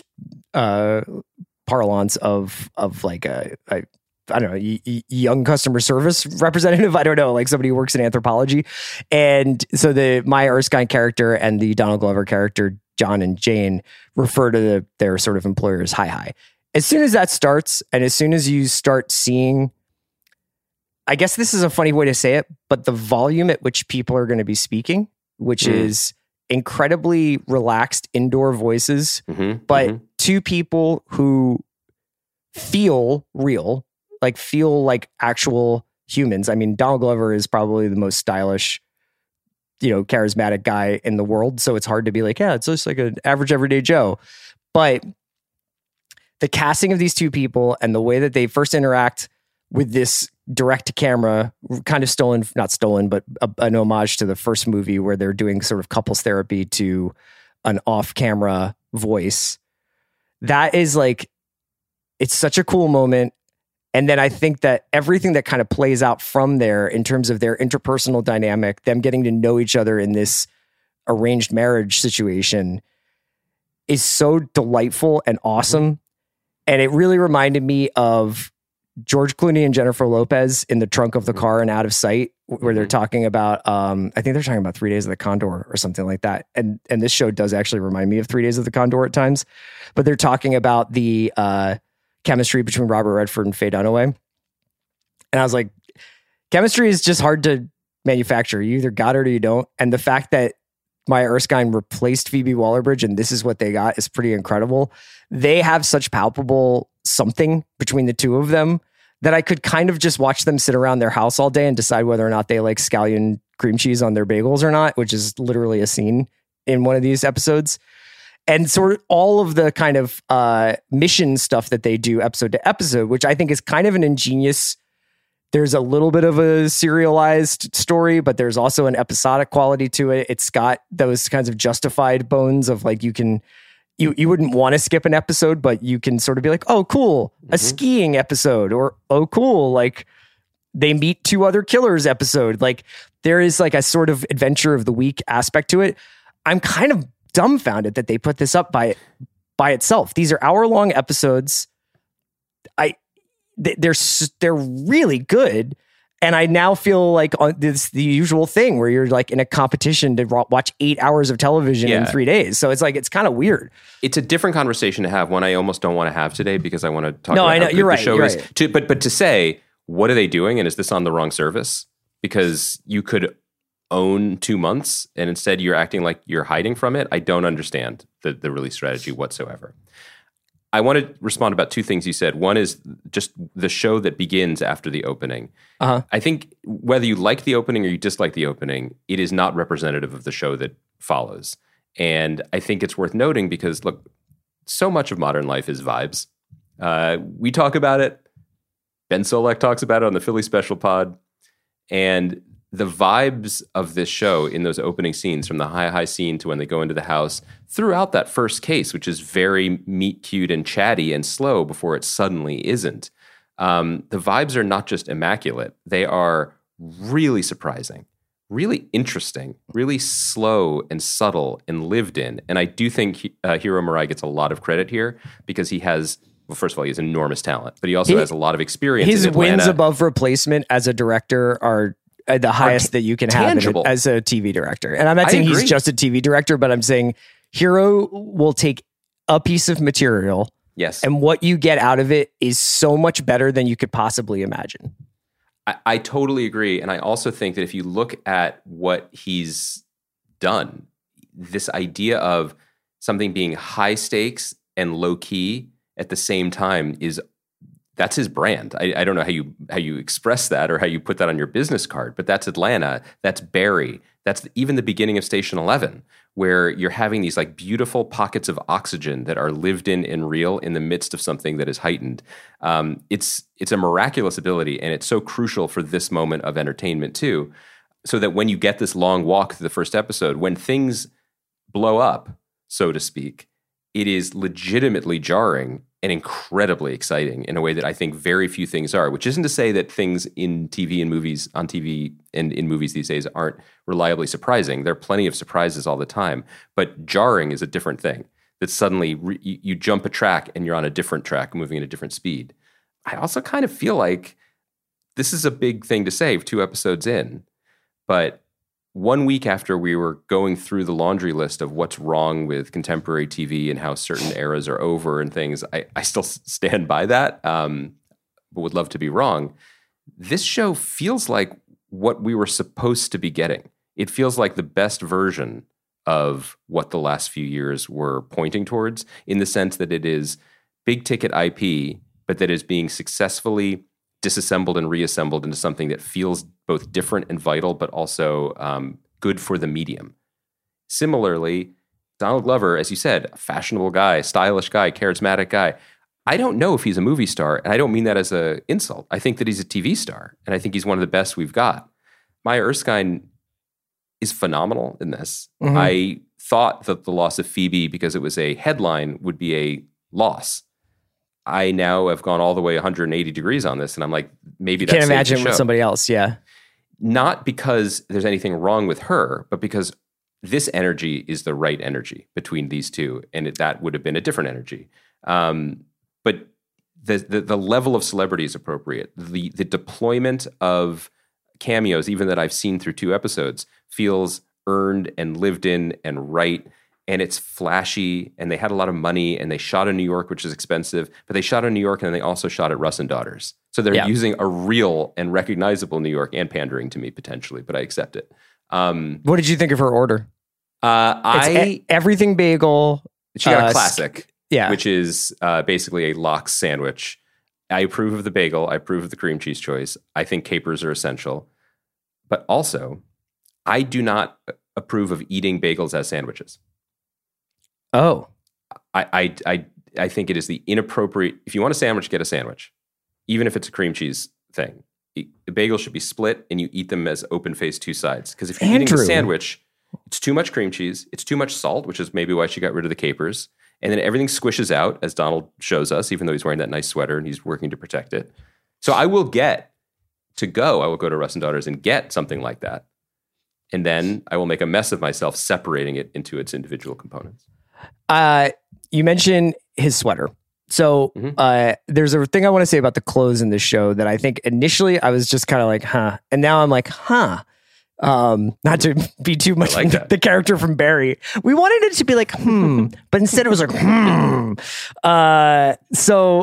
parlance of like a I don't know, young customer service representative. I don't know, like somebody who works in anthropology. And so the Maya Erskine character and the Donald Glover character, John and Jane, refer to their sort of employer as hi. As soon as that starts, and as soon as you start seeing I guess this is a funny way to say it, but the volume at which people are going to be speaking, which is incredibly relaxed indoor voices, but two people who feel real, like feel like actual humans. I mean, Donald Glover is probably the most stylish, charismatic guy in the world. So it's hard to be like, yeah, it's just like an average everyday Joe. But the casting of these two people and the way that they first interact with this direct to camera, kind of not stolen, but an homage to the first movie where they're doing sort of couples therapy to an off camera voice. That is like, it's such a cool moment. And then I think that everything that kind of plays out from there in terms of their interpersonal dynamic, them getting to know each other in this arranged marriage situation is so delightful and awesome. And it really reminded me of George Clooney and Jennifer Lopez in the trunk of the car and Out of Sight, where they're talking about, I think they're talking about 3 Days of the Condor or something like that. And this show does actually remind me of 3 Days of the Condor at times, but they're talking about the chemistry between Robert Redford and Faye Dunaway. And I was like, chemistry is just hard to manufacture. You either got it or you don't. And the fact that Maya Erskine replaced Phoebe Waller-Bridge and this is what they got is pretty incredible. They have such palpable something between the two of them that I could kind of just watch them sit around their house all day and decide whether or not they like scallion cream cheese on their bagels or not, which is literally a scene in one of these episodes. And sort of all of the kind of mission stuff that they do episode to episode, which I think is kind of an ingenious, there's a little bit of a serialized story, but there's also an episodic quality to it. It's got those kinds of justified bones of like, you wouldn't want to skip an episode, but you can sort of be like, oh, cool, a skiing episode, or oh, cool, like they meet two other killers episode. Like there is like a sort of adventure of the week aspect to it. I'm kind of dumbfounded that they put this up by itself. These are hour-long episodes. They're really good. And I now feel like this the usual thing where you're like in a competition to watch 8 hours of television in 3 days. So it's like, it's kind of weird. It's a different conversation to have, one I almost don't want to have today because I want to talk about how good the show is. Right. But to say, what are they doing? And is this on the wrong service? Because you could own 2 months and instead you're acting like you're hiding from it. I don't understand the release strategy whatsoever. I want to respond about two things you said. One is just the show that begins after the opening. I think whether you like the opening or you dislike the opening, it is not representative of the show that follows. And I think it's worth noting because, look, so much of modern life is vibes. We talk about it. Ben Solek talks about it on the Philly Special Pod. And the vibes of this show in those opening scenes, from the high scene to when they go into the house, throughout that first case, which is very meet cute and chatty and slow before it suddenly isn't. The vibes are not just immaculate. They are really surprising, really interesting, really slow and subtle and lived in. And I do think Hiro Murai gets a lot of credit here because he has, well, first of all, he has enormous talent, but he also has a lot of experience. His in Atlanta. wins above replacement as a director are the highest that you can have as a TV director. And I'm not saying he's just a TV director, but I'm saying Hiro will take a piece of material. Yes. And what you get out of it is so much better than you could possibly imagine. I totally agree. And I also think that if you look at what he's done, this idea of something being high stakes and low key at the same time that's his brand. I don't know how you express that or how you put that on your business card, but that's Atlanta. That's Barry. That's even the beginning of Station 11, where you're having these like beautiful pockets of oxygen that are lived in and real in the midst of something that is heightened. It's a miraculous ability, and it's so crucial for this moment of entertainment too, so that when you get this long walk through the first episode, when things blow up, so to speak, it is legitimately jarring and incredibly exciting in a way that I think very few things are, which isn't to say that things in TV and movies, on TV and in movies these days aren't reliably surprising. There are plenty of surprises all the time, but jarring is a different thing. That suddenly you jump a track and you're on a different track moving at a different speed. I also kind of feel like this is a big thing to say 2 episodes in, but 1 week after we were going through the laundry list of what's wrong with contemporary TV and how certain eras are over and things, I still stand by that, but would love to be wrong. this show feels like what we were supposed to be getting. It feels like the best version of what the last few years were pointing towards, in the sense that it is big ticket IP, but that is being successfully disassembled and reassembled into something that feels both different and vital, but also good for the medium. Similarly, Donald Glover, as you said, a fashionable guy, stylish guy, charismatic guy. I don't know if he's a movie star, and I don't mean that as an insult. I think that he's a TV star, and I think he's one of the best we've got. Maya Erskine is phenomenal in this. Mm-hmm. I thought that the loss of Phoebe, because it was a headline, would be a loss. I now have gone all the way 180 degrees on this, and I'm like, maybe that's can't imagine with somebody else. Yeah, not because there's anything wrong with her, but because this energy is the right energy between these two, and that would have been a different energy. But the level of celebrity is appropriate. The deployment of cameos, even that I've seen through 2 episodes, feels earned and lived in and right. And it's flashy, and they had a lot of money, and they shot in New York, which is expensive, but they shot in New York, and then they also shot at Russ and Daughters. So they're using a real and recognizable New York, and pandering to me potentially, but I accept it. What did you think of her order? Everything bagel. She got a classic, yeah, which is basically a lox sandwich. I approve of the bagel. I approve of the cream cheese choice. I think capers are essential, but also I do not approve of eating bagels as sandwiches. Oh, I think it is the inappropriate. If you want a sandwich, get a sandwich, even if it's a cream cheese thing. The bagel should be split, and you eat them as open-faced 2 sides. Because if you're eating a sandwich, it's too much cream cheese, it's too much salt, which is maybe why she got rid of the capers, and then everything squishes out, as Donald shows us, even though he's wearing that nice sweater and he's working to protect it. So I will go to Russ and Daughters and get something like that, and then I will make a mess of myself separating it into its individual components. You mentioned his sweater. So there's a thing I want to say about the clothes in this show that I think initially I was just kind of like, huh. And now I'm like, huh. Not to be too much like the character from Barry. We wanted it to be like, but instead it was like, So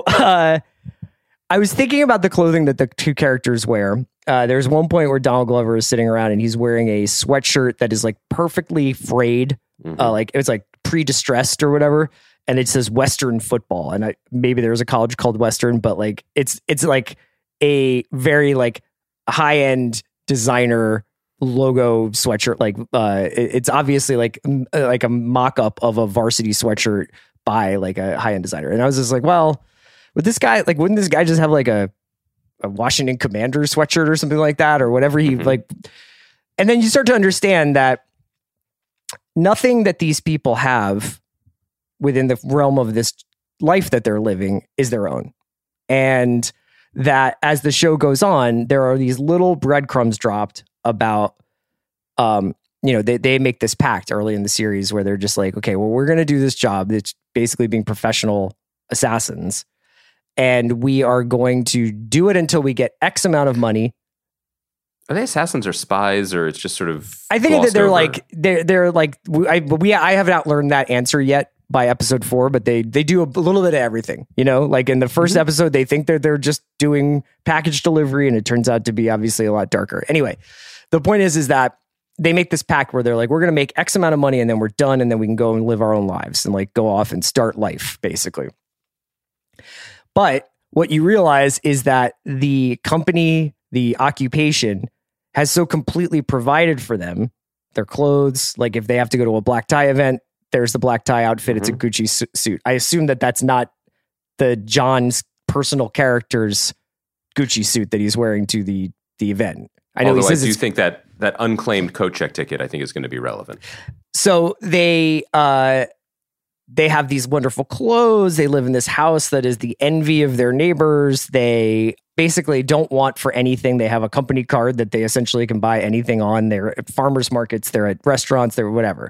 I was thinking about the clothing that the 2 characters wear. There's one point where Donald Glover is sitting around and he's wearing a sweatshirt that is like perfectly frayed. Like it was like pre-distressed or whatever. And it says Western football. And maybe there's a college called Western, but like it's like a very like high-end designer logo sweatshirt. Like it's obviously like a mock-up of a varsity sweatshirt by like a high-end designer. And I was just like, well, with this guy, like wouldn't this guy just have like a Washington Commanders sweatshirt or something like that or whatever he like. And then you start to understand that nothing that these people have within the realm of this life that they're living is their own. And that as the show goes on, there are these little breadcrumbs dropped about, they make this pact early in the series where they're just like, okay, well, we're going to do this job. It's basically being professional assassins. And we are going to do it until we get X amount of money. Are they assassins or spies, or it's just sort of? I think that they're like they're like I have not learned that answer yet by episode 4, but they do a little bit of everything. You know, like in the first episode, they think they're just doing package delivery, and it turns out to be obviously a lot darker. Anyway, the point is that they make this pact where they're like, we're going to make X amount of money, and then we're done, and then we can go and live our own lives and like go off and start life, basically. But what you realize is that the company, the occupation, has so completely provided for them their clothes. Like if they have to go to a black tie event, there's the black tie outfit. It's a Gucci suit. I assume that that's not the John's personal character's Gucci suit that he's wearing to the event. I know. Although I do think that unclaimed coat check ticket, I think, is going to be relevant. So they have these wonderful clothes. They live in this house that is the envy of their neighbors. They basically don't want for anything. They have a company card that they essentially can buy anything on. They're at farmers markets, they're at restaurants, they're whatever.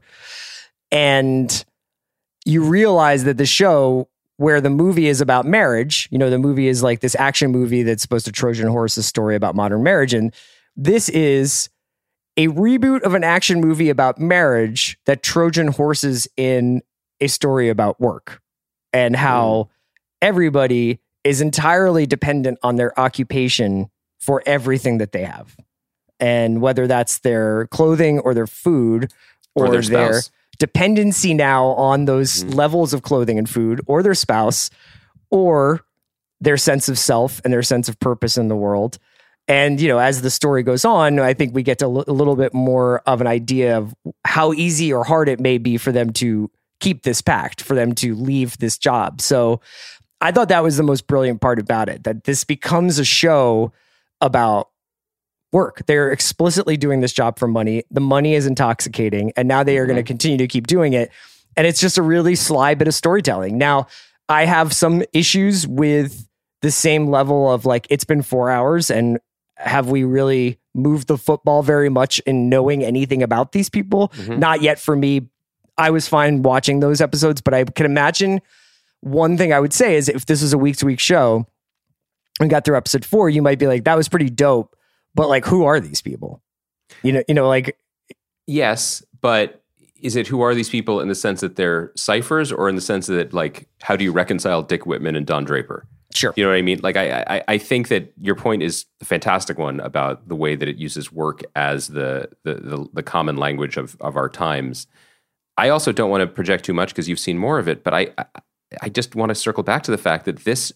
And you realize that the show, where the movie is about marriage, you know, the movie is like this action movie that's supposed to Trojan horse a story about modern marriage. And this is a reboot of an action movie about marriage that Trojan horses in a story about work and how everybody is entirely dependent on their occupation for everything that they have. And whether that's their clothing or their food or their spouse. dependency now on those levels of clothing and food, or their spouse, or their sense of self and their sense of purpose in the world. And, you know, as the story goes on, I think we get to a little bit more of an idea of how easy or hard it may be for them to keep this pact, for them to leave this job. So I thought that was the most brilliant part about it, that this becomes a show about work. They're explicitly doing this job for money. The money is intoxicating, and now they are going to continue to keep doing it. And it's just a really sly bit of storytelling. Now, I have some issues with the same level of like, it's been 4 hours, and have we really moved the football very much in knowing anything about these people? Not yet for me. I was fine watching those episodes, but I can imagine one thing I would say is if this was a week-to-week show and got through episode 4, you might be like, that was pretty dope. But like, who are these people? You know, like, yes, but is it who are these people in the sense that they're ciphers, or in the sense that, like, how do you reconcile Dick Whitman and Don Draper? Sure. You know what I mean? Like, I think that your point is a fantastic one about the way that it uses work as the common language of our times. I also don't want to project too much because you've seen more of it, but I just want to circle back to the fact that this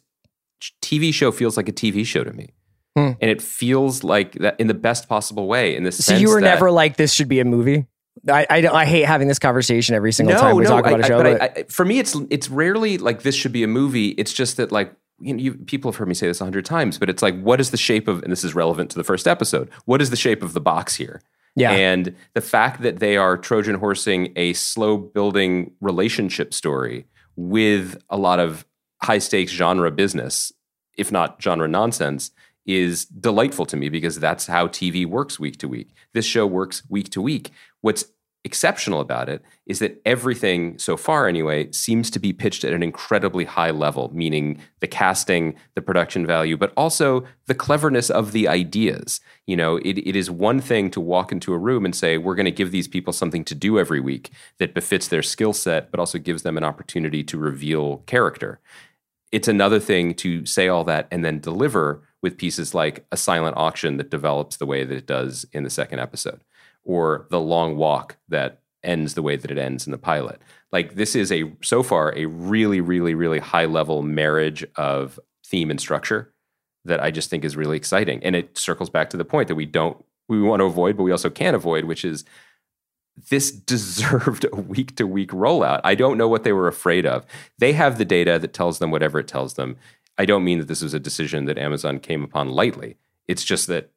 TV show feels like a TV show to me. And it feels like that in the best possible way. In this sense, so you were that, never like, this should be a movie? I hate having this conversation every single time we talk about a show. But for me, it's rarely like this should be a movie. It's just that, like, you know, people have heard me say this 100 times, but it's like, what is the shape of, and this is relevant to the first episode, what is the shape of the box here? Yeah. And the fact that they are Trojan horsing a slow building relationship story with a lot of high stakes genre business, if not genre nonsense, is delightful to me, because that's how TV works week to week. This show works week to week. What's exceptional about it is that everything so far anyway seems to be pitched at an incredibly high level, meaning the casting, the production value, but also the cleverness of the ideas. You know, it is one thing to walk into a room and say, we're going to give these people something to do every week that befits their skill set, but also gives them an opportunity to reveal character. It's another thing to say all that and then deliver with pieces like a silent auction that develops the way that it does in the second episode, or the long walk that ends the way that it ends in the pilot. Like, this is so far a really, really, really high level marriage of theme and structure that I just think is really exciting. And it circles back to the point that we want to avoid, but we also can't avoid, which is this deserved a week-to-week rollout. I don't know what they were afraid of. They have the data that tells them whatever it tells them. I don't mean that this was a decision that Amazon came upon lightly. It's just that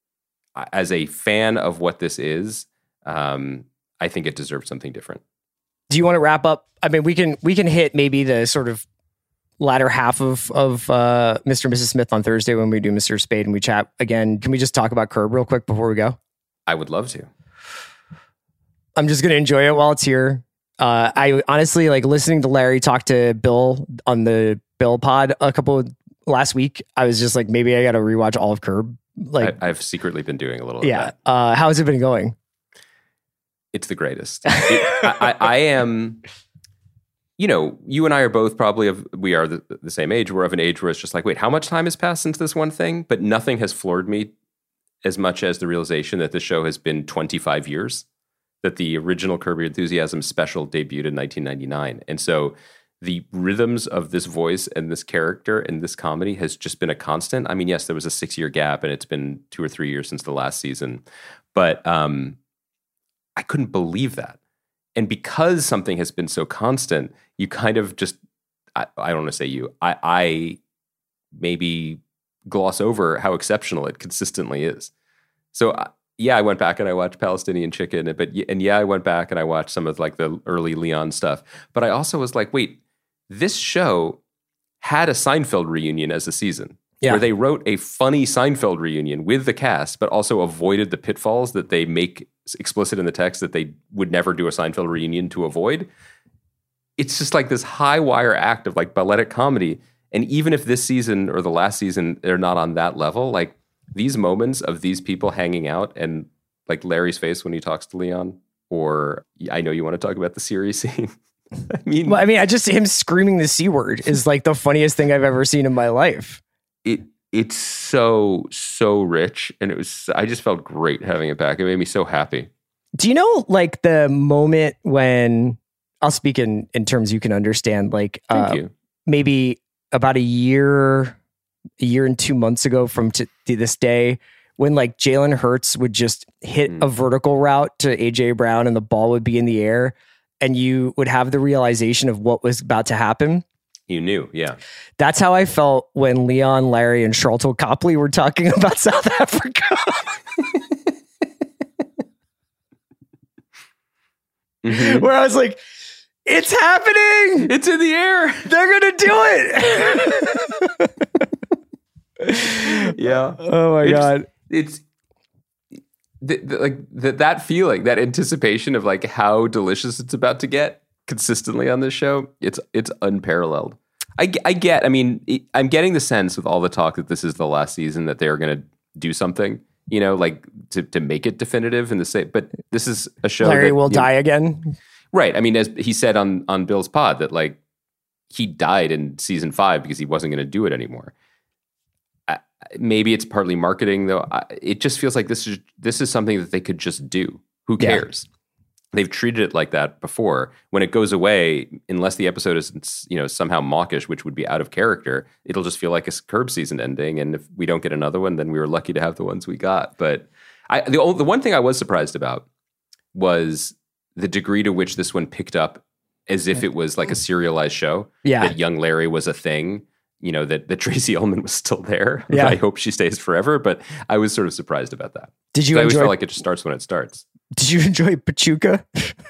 as a fan of what this is, I think it deserves something different. Do you want to wrap up? I mean, we can hit maybe the sort of latter half of Mr. and Mrs. Smith on Thursday when we do Mr. Spade and we chat again. Can we just talk about Curb real quick before we go? I would love to. I'm just going to enjoy it while it's here. I honestly, like, listening to Larry talk to Bill on the Bill pod last week. I was just like, maybe I got to rewatch all of Curb. Like, I've secretly been doing a little of yeah. that. How has it been going? It's the greatest. I am, you know, you and I are both probably we are the same age. We're of an age where it's just like, wait, how much time has passed since this one thing? But nothing has floored me as much as the realization that the show has been 25 years, that the original Curb Your Enthusiasm special debuted in 1999. And so the rhythms of this voice and this character and this comedy has just been a constant. I mean, yes, there was a 6-year gap and it's been 2 or 3 years since the last season, but I couldn't believe that. And because something has been so constant, you kind of just, I don't want to say you, I maybe gloss over how exceptional it consistently is. So yeah, I went back and I watched Palestinian Chicken, and I went back and I watched some of like the early Leon stuff. But I also was like, wait, this show had a Seinfeld reunion as a season, where they wrote a funny Seinfeld reunion with the cast, but also avoided the pitfalls that they make explicit in the text that they would never do a Seinfeld reunion to avoid. It's just like this high wire act of like balletic comedy. And even if this season or the last season, they're not on that level, like these moments of these people hanging out and like Larry's face when he talks to Leon, or I know you want to talk about the series scene. I mean, just him screaming the C word is like the funniest thing I've ever seen in my life. it's so rich, and I just felt great having it back. It made me so happy. Do you know, like, the moment when, I'll speak in terms you can understand, like, Thank you. Maybe about a year and 2 months ago from to this day, when like Jalen Hurts would just hit a vertical route to AJ Brown and the ball would be in the air and you would have the realization of what was about to happen. You knew, yeah. That's how I felt when Leon, Larry, and Sharlto Copley were talking about South Africa. Where I was like, it's happening! It's in the air! They're gonna do it! Yeah. Oh my God. It's like that feeling, that anticipation of like how delicious it's about to get consistently on this show. It's unparalleled. I mean, I'm getting the sense with all the talk that this is the last season that they're going to do something, you know, like to make it definitive in the same, but this is a show Larry that will die again. Right. I mean, as he said on Bill's pod that like he died in season 5 because he wasn't going to do it anymore. Maybe it's partly marketing, though. It just feels like this is something that they could just do. Who cares? Yeah. They've treated it like that before. When it goes away, unless the episode is, you know, somehow mawkish, which would be out of character, it'll just feel like a Curb season ending. And if we don't get another one, then we were lucky to have the ones we got. But the one thing I was surprised about was the degree to which this one picked up as if it was like a serialized show. Yeah, that young Larry was a thing. You know, that Tracy Ullman was still there. Yeah. I hope she stays forever, but I was sort of surprised about that. Did you I always enjoy, feel like it just starts when it starts. Did you enjoy Pachuca?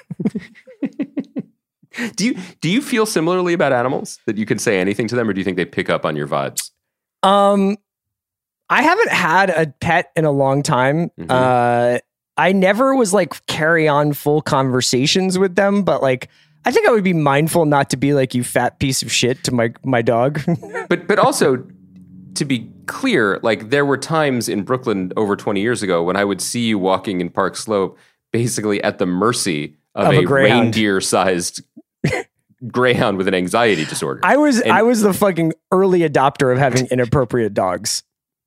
Do you feel similarly about animals, that you can say anything to them, or do you think they pick up on your vibes? I haven't had a pet in a long time. Mm-hmm. I never was like carry on full conversations with them, but like I think I would be mindful not to be like, you fat piece of shit to my dog. but also, to be clear, like there were times in Brooklyn over 20 years ago when I would see you walking in Park Slope basically at the mercy of a reindeer-sized greyhound with an anxiety disorder. I was the fucking early adopter of having inappropriate dogs.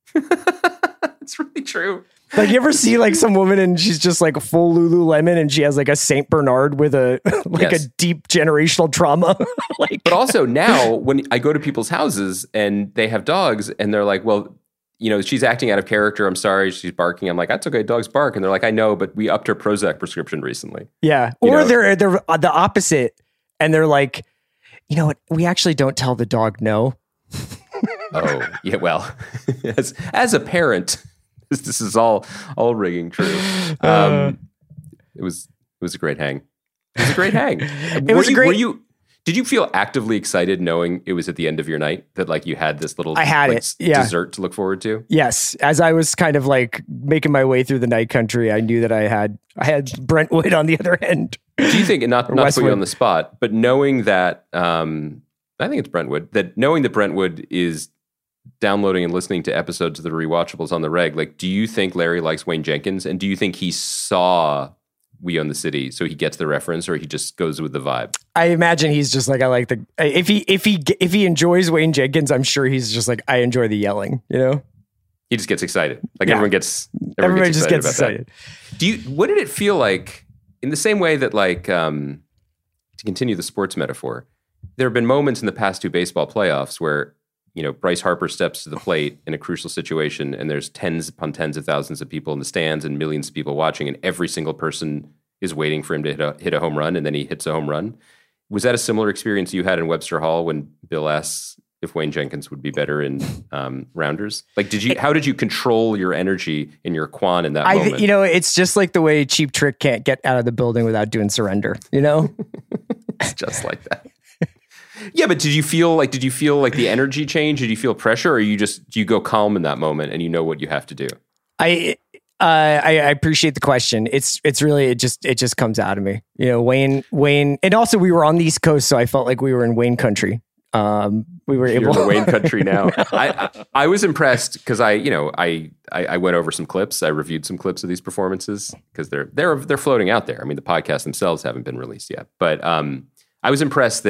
It's really true. Like, you ever see like some woman and she's just like full Lululemon and she has like a Saint Bernard with a a deep generational trauma. But also now when I go to people's houses and they have dogs and they're like, well, you know, she's acting out of character. I'm sorry, she's barking. I'm like, that's okay, dogs bark. And they're like, I know, but we upped her Prozac prescription recently. Yeah. Or they're the opposite and they're like, you know what? We actually don't tell the dog no. Oh, yeah. Well, as a parent, this is all ringing true. It was a great hang. It was a great hang. Did you feel actively excited knowing it was at the end of your night, that like you had this little dessert to look forward to? Yes. As I was kind of like making my way through the night country, I knew that I had Brentwood on the other end. Do you think, and not to put you on the spot, but knowing that, I think it's Brentwood, knowing that Brentwood is downloading and listening to episodes of the Rewatchables on the reg, like, do you think Larry likes Wayne Jenkins? And do you think he saw We Own the City, so he gets the reference, or he just goes with the vibe? I imagine he's just like, I like if he enjoys Wayne Jenkins, I'm sure he's just like, I enjoy the yelling, you know? He just gets excited. Like everyone gets excited. What did it feel like, in the same way that, like, to continue the sports metaphor, there have been moments in the past 2 baseball playoffs where, you know, Bryce Harper steps to the plate in a crucial situation and there's tens upon tens of thousands of people in the stands and millions of people watching, and every single person is waiting for him to hit a home run, and then he hits a home run. Was that a similar experience you had in Webster Hall when Bill asks if Wayne Jenkins would be better in Rounders? Like, how did you control your energy and your quan in that moment? You know, it's just like the way Cheap Trick can't get out of the building without doing Surrender, you know? It's just like that. Yeah, but did you feel like the energy change? Did you feel pressure, or do you go calm in that moment and you know what you have to do? I appreciate the question. It's really it just comes out of me. You know, Wayne, and also we were on the East Coast, so I felt like we were in Wayne country. We were able to Wayne country now. I was impressed because I went over some clips. I reviewed some clips of these performances because they're floating out there. I mean, the podcasts themselves haven't been released yet, but I was impressed that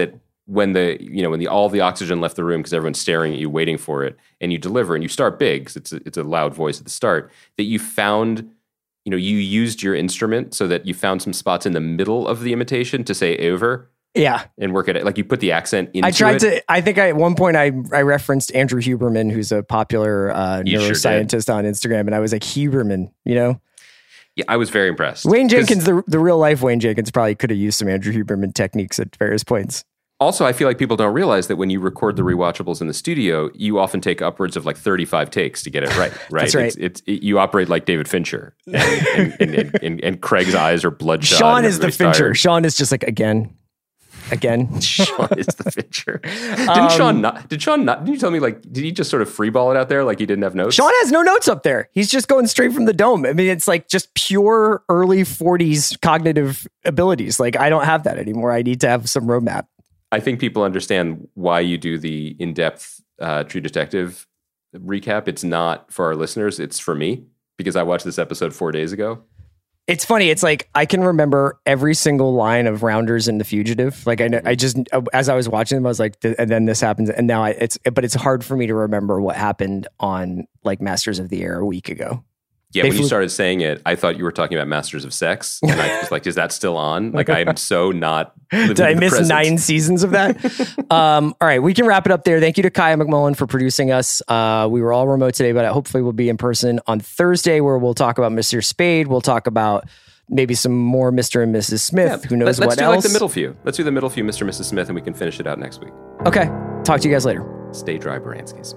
when all the oxygen left the room because everyone's staring at you, waiting for it, and you deliver and you start big because it's a loud voice at the start, that you found, you used your instrument so that you found some spots in the middle of the imitation to say over. Yeah. And work at it. Like you put the accent into it. I think at one point I referenced Andrew Huberman, who's a popular neuroscientist on Instagram. And I was like, Huberman, Yeah, I was very impressed. Wayne Jenkins, the real life Wayne Jenkins, probably could have used some Andrew Huberman techniques at various points. Also, I feel like people don't realize that when you record the rewatchables in the studio, you often take upwards of like 35 takes to get it right. Right? That's right. You operate like David Fincher, and Craig's eyes are bloodshot. Sean is the Fincher. Tired. Sean is just like, again. Sean is the Fincher. Did you tell me, like, did he just sort of freeball it out there like he didn't have notes? Sean has no notes up there. He's just going straight from the dome. I mean, it's like just pure early 40s cognitive abilities. Like, I don't have that anymore. I need to have some roadmap. I think people understand why you do the in-depth True Detective recap. It's not for our listeners. It's for me because I watched this episode 4 days ago. It's funny. It's like I can remember every single line of Rounders and The Fugitive. Like I just as I was watching them, I was like, and then this happens, and now but it's hard for me to remember what happened on like Masters of the Air a week ago. Yeah, when you started saying it, I thought you were talking about Masters of Sex, and I was like, "Is that still on?" Like, I am so not. Did I miss present. 9 seasons of that? All right, we can wrap it up there. Thank you to Kaya McMullen for producing us. We were all remote today, but hopefully we'll be in person on Thursday, where we'll talk about Mr. Spade. We'll talk about maybe some more Mr. and Mrs. Smith. Yeah, who knows what else? Let's do like the middle few. Let's do the middle few, Mr. and Mrs. Smith, and we can finish it out next week. Okay, talk to you guys later. Stay dry, Baranskis.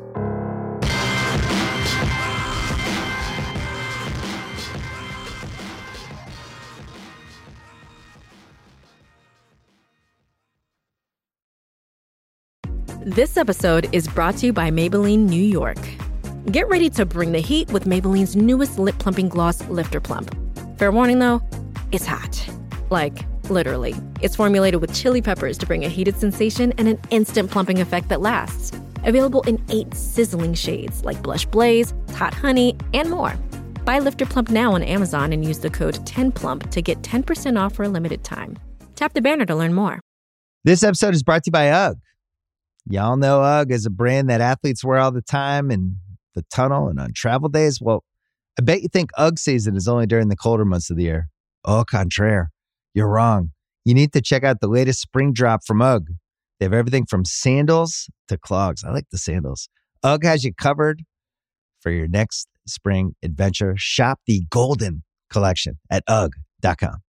This episode is brought to you by Maybelline New York. Get ready to bring the heat with Maybelline's newest lip plumping gloss, Lifter Plump. Fair warning though, it's hot. Like, literally. It's formulated with chili peppers to bring a heated sensation and an instant plumping effect that lasts. Available in 8 sizzling shades like Blush Blaze, Hot Honey, and more. Buy Lifter Plump now on Amazon and use the code 10PLUMP to get 10% off for a limited time. Tap the banner to learn more. This episode is brought to you by UGG. Y'all know UGG is a brand that athletes wear all the time in the tunnel and on travel days. Well, I bet you think UGG season is only during the colder months of the year. Au contraire, you're wrong. You need to check out the latest spring drop from UGG. They have everything from sandals to clogs. I like the sandals. UGG has you covered for your next spring adventure. Shop the Golden Collection at UGG.com.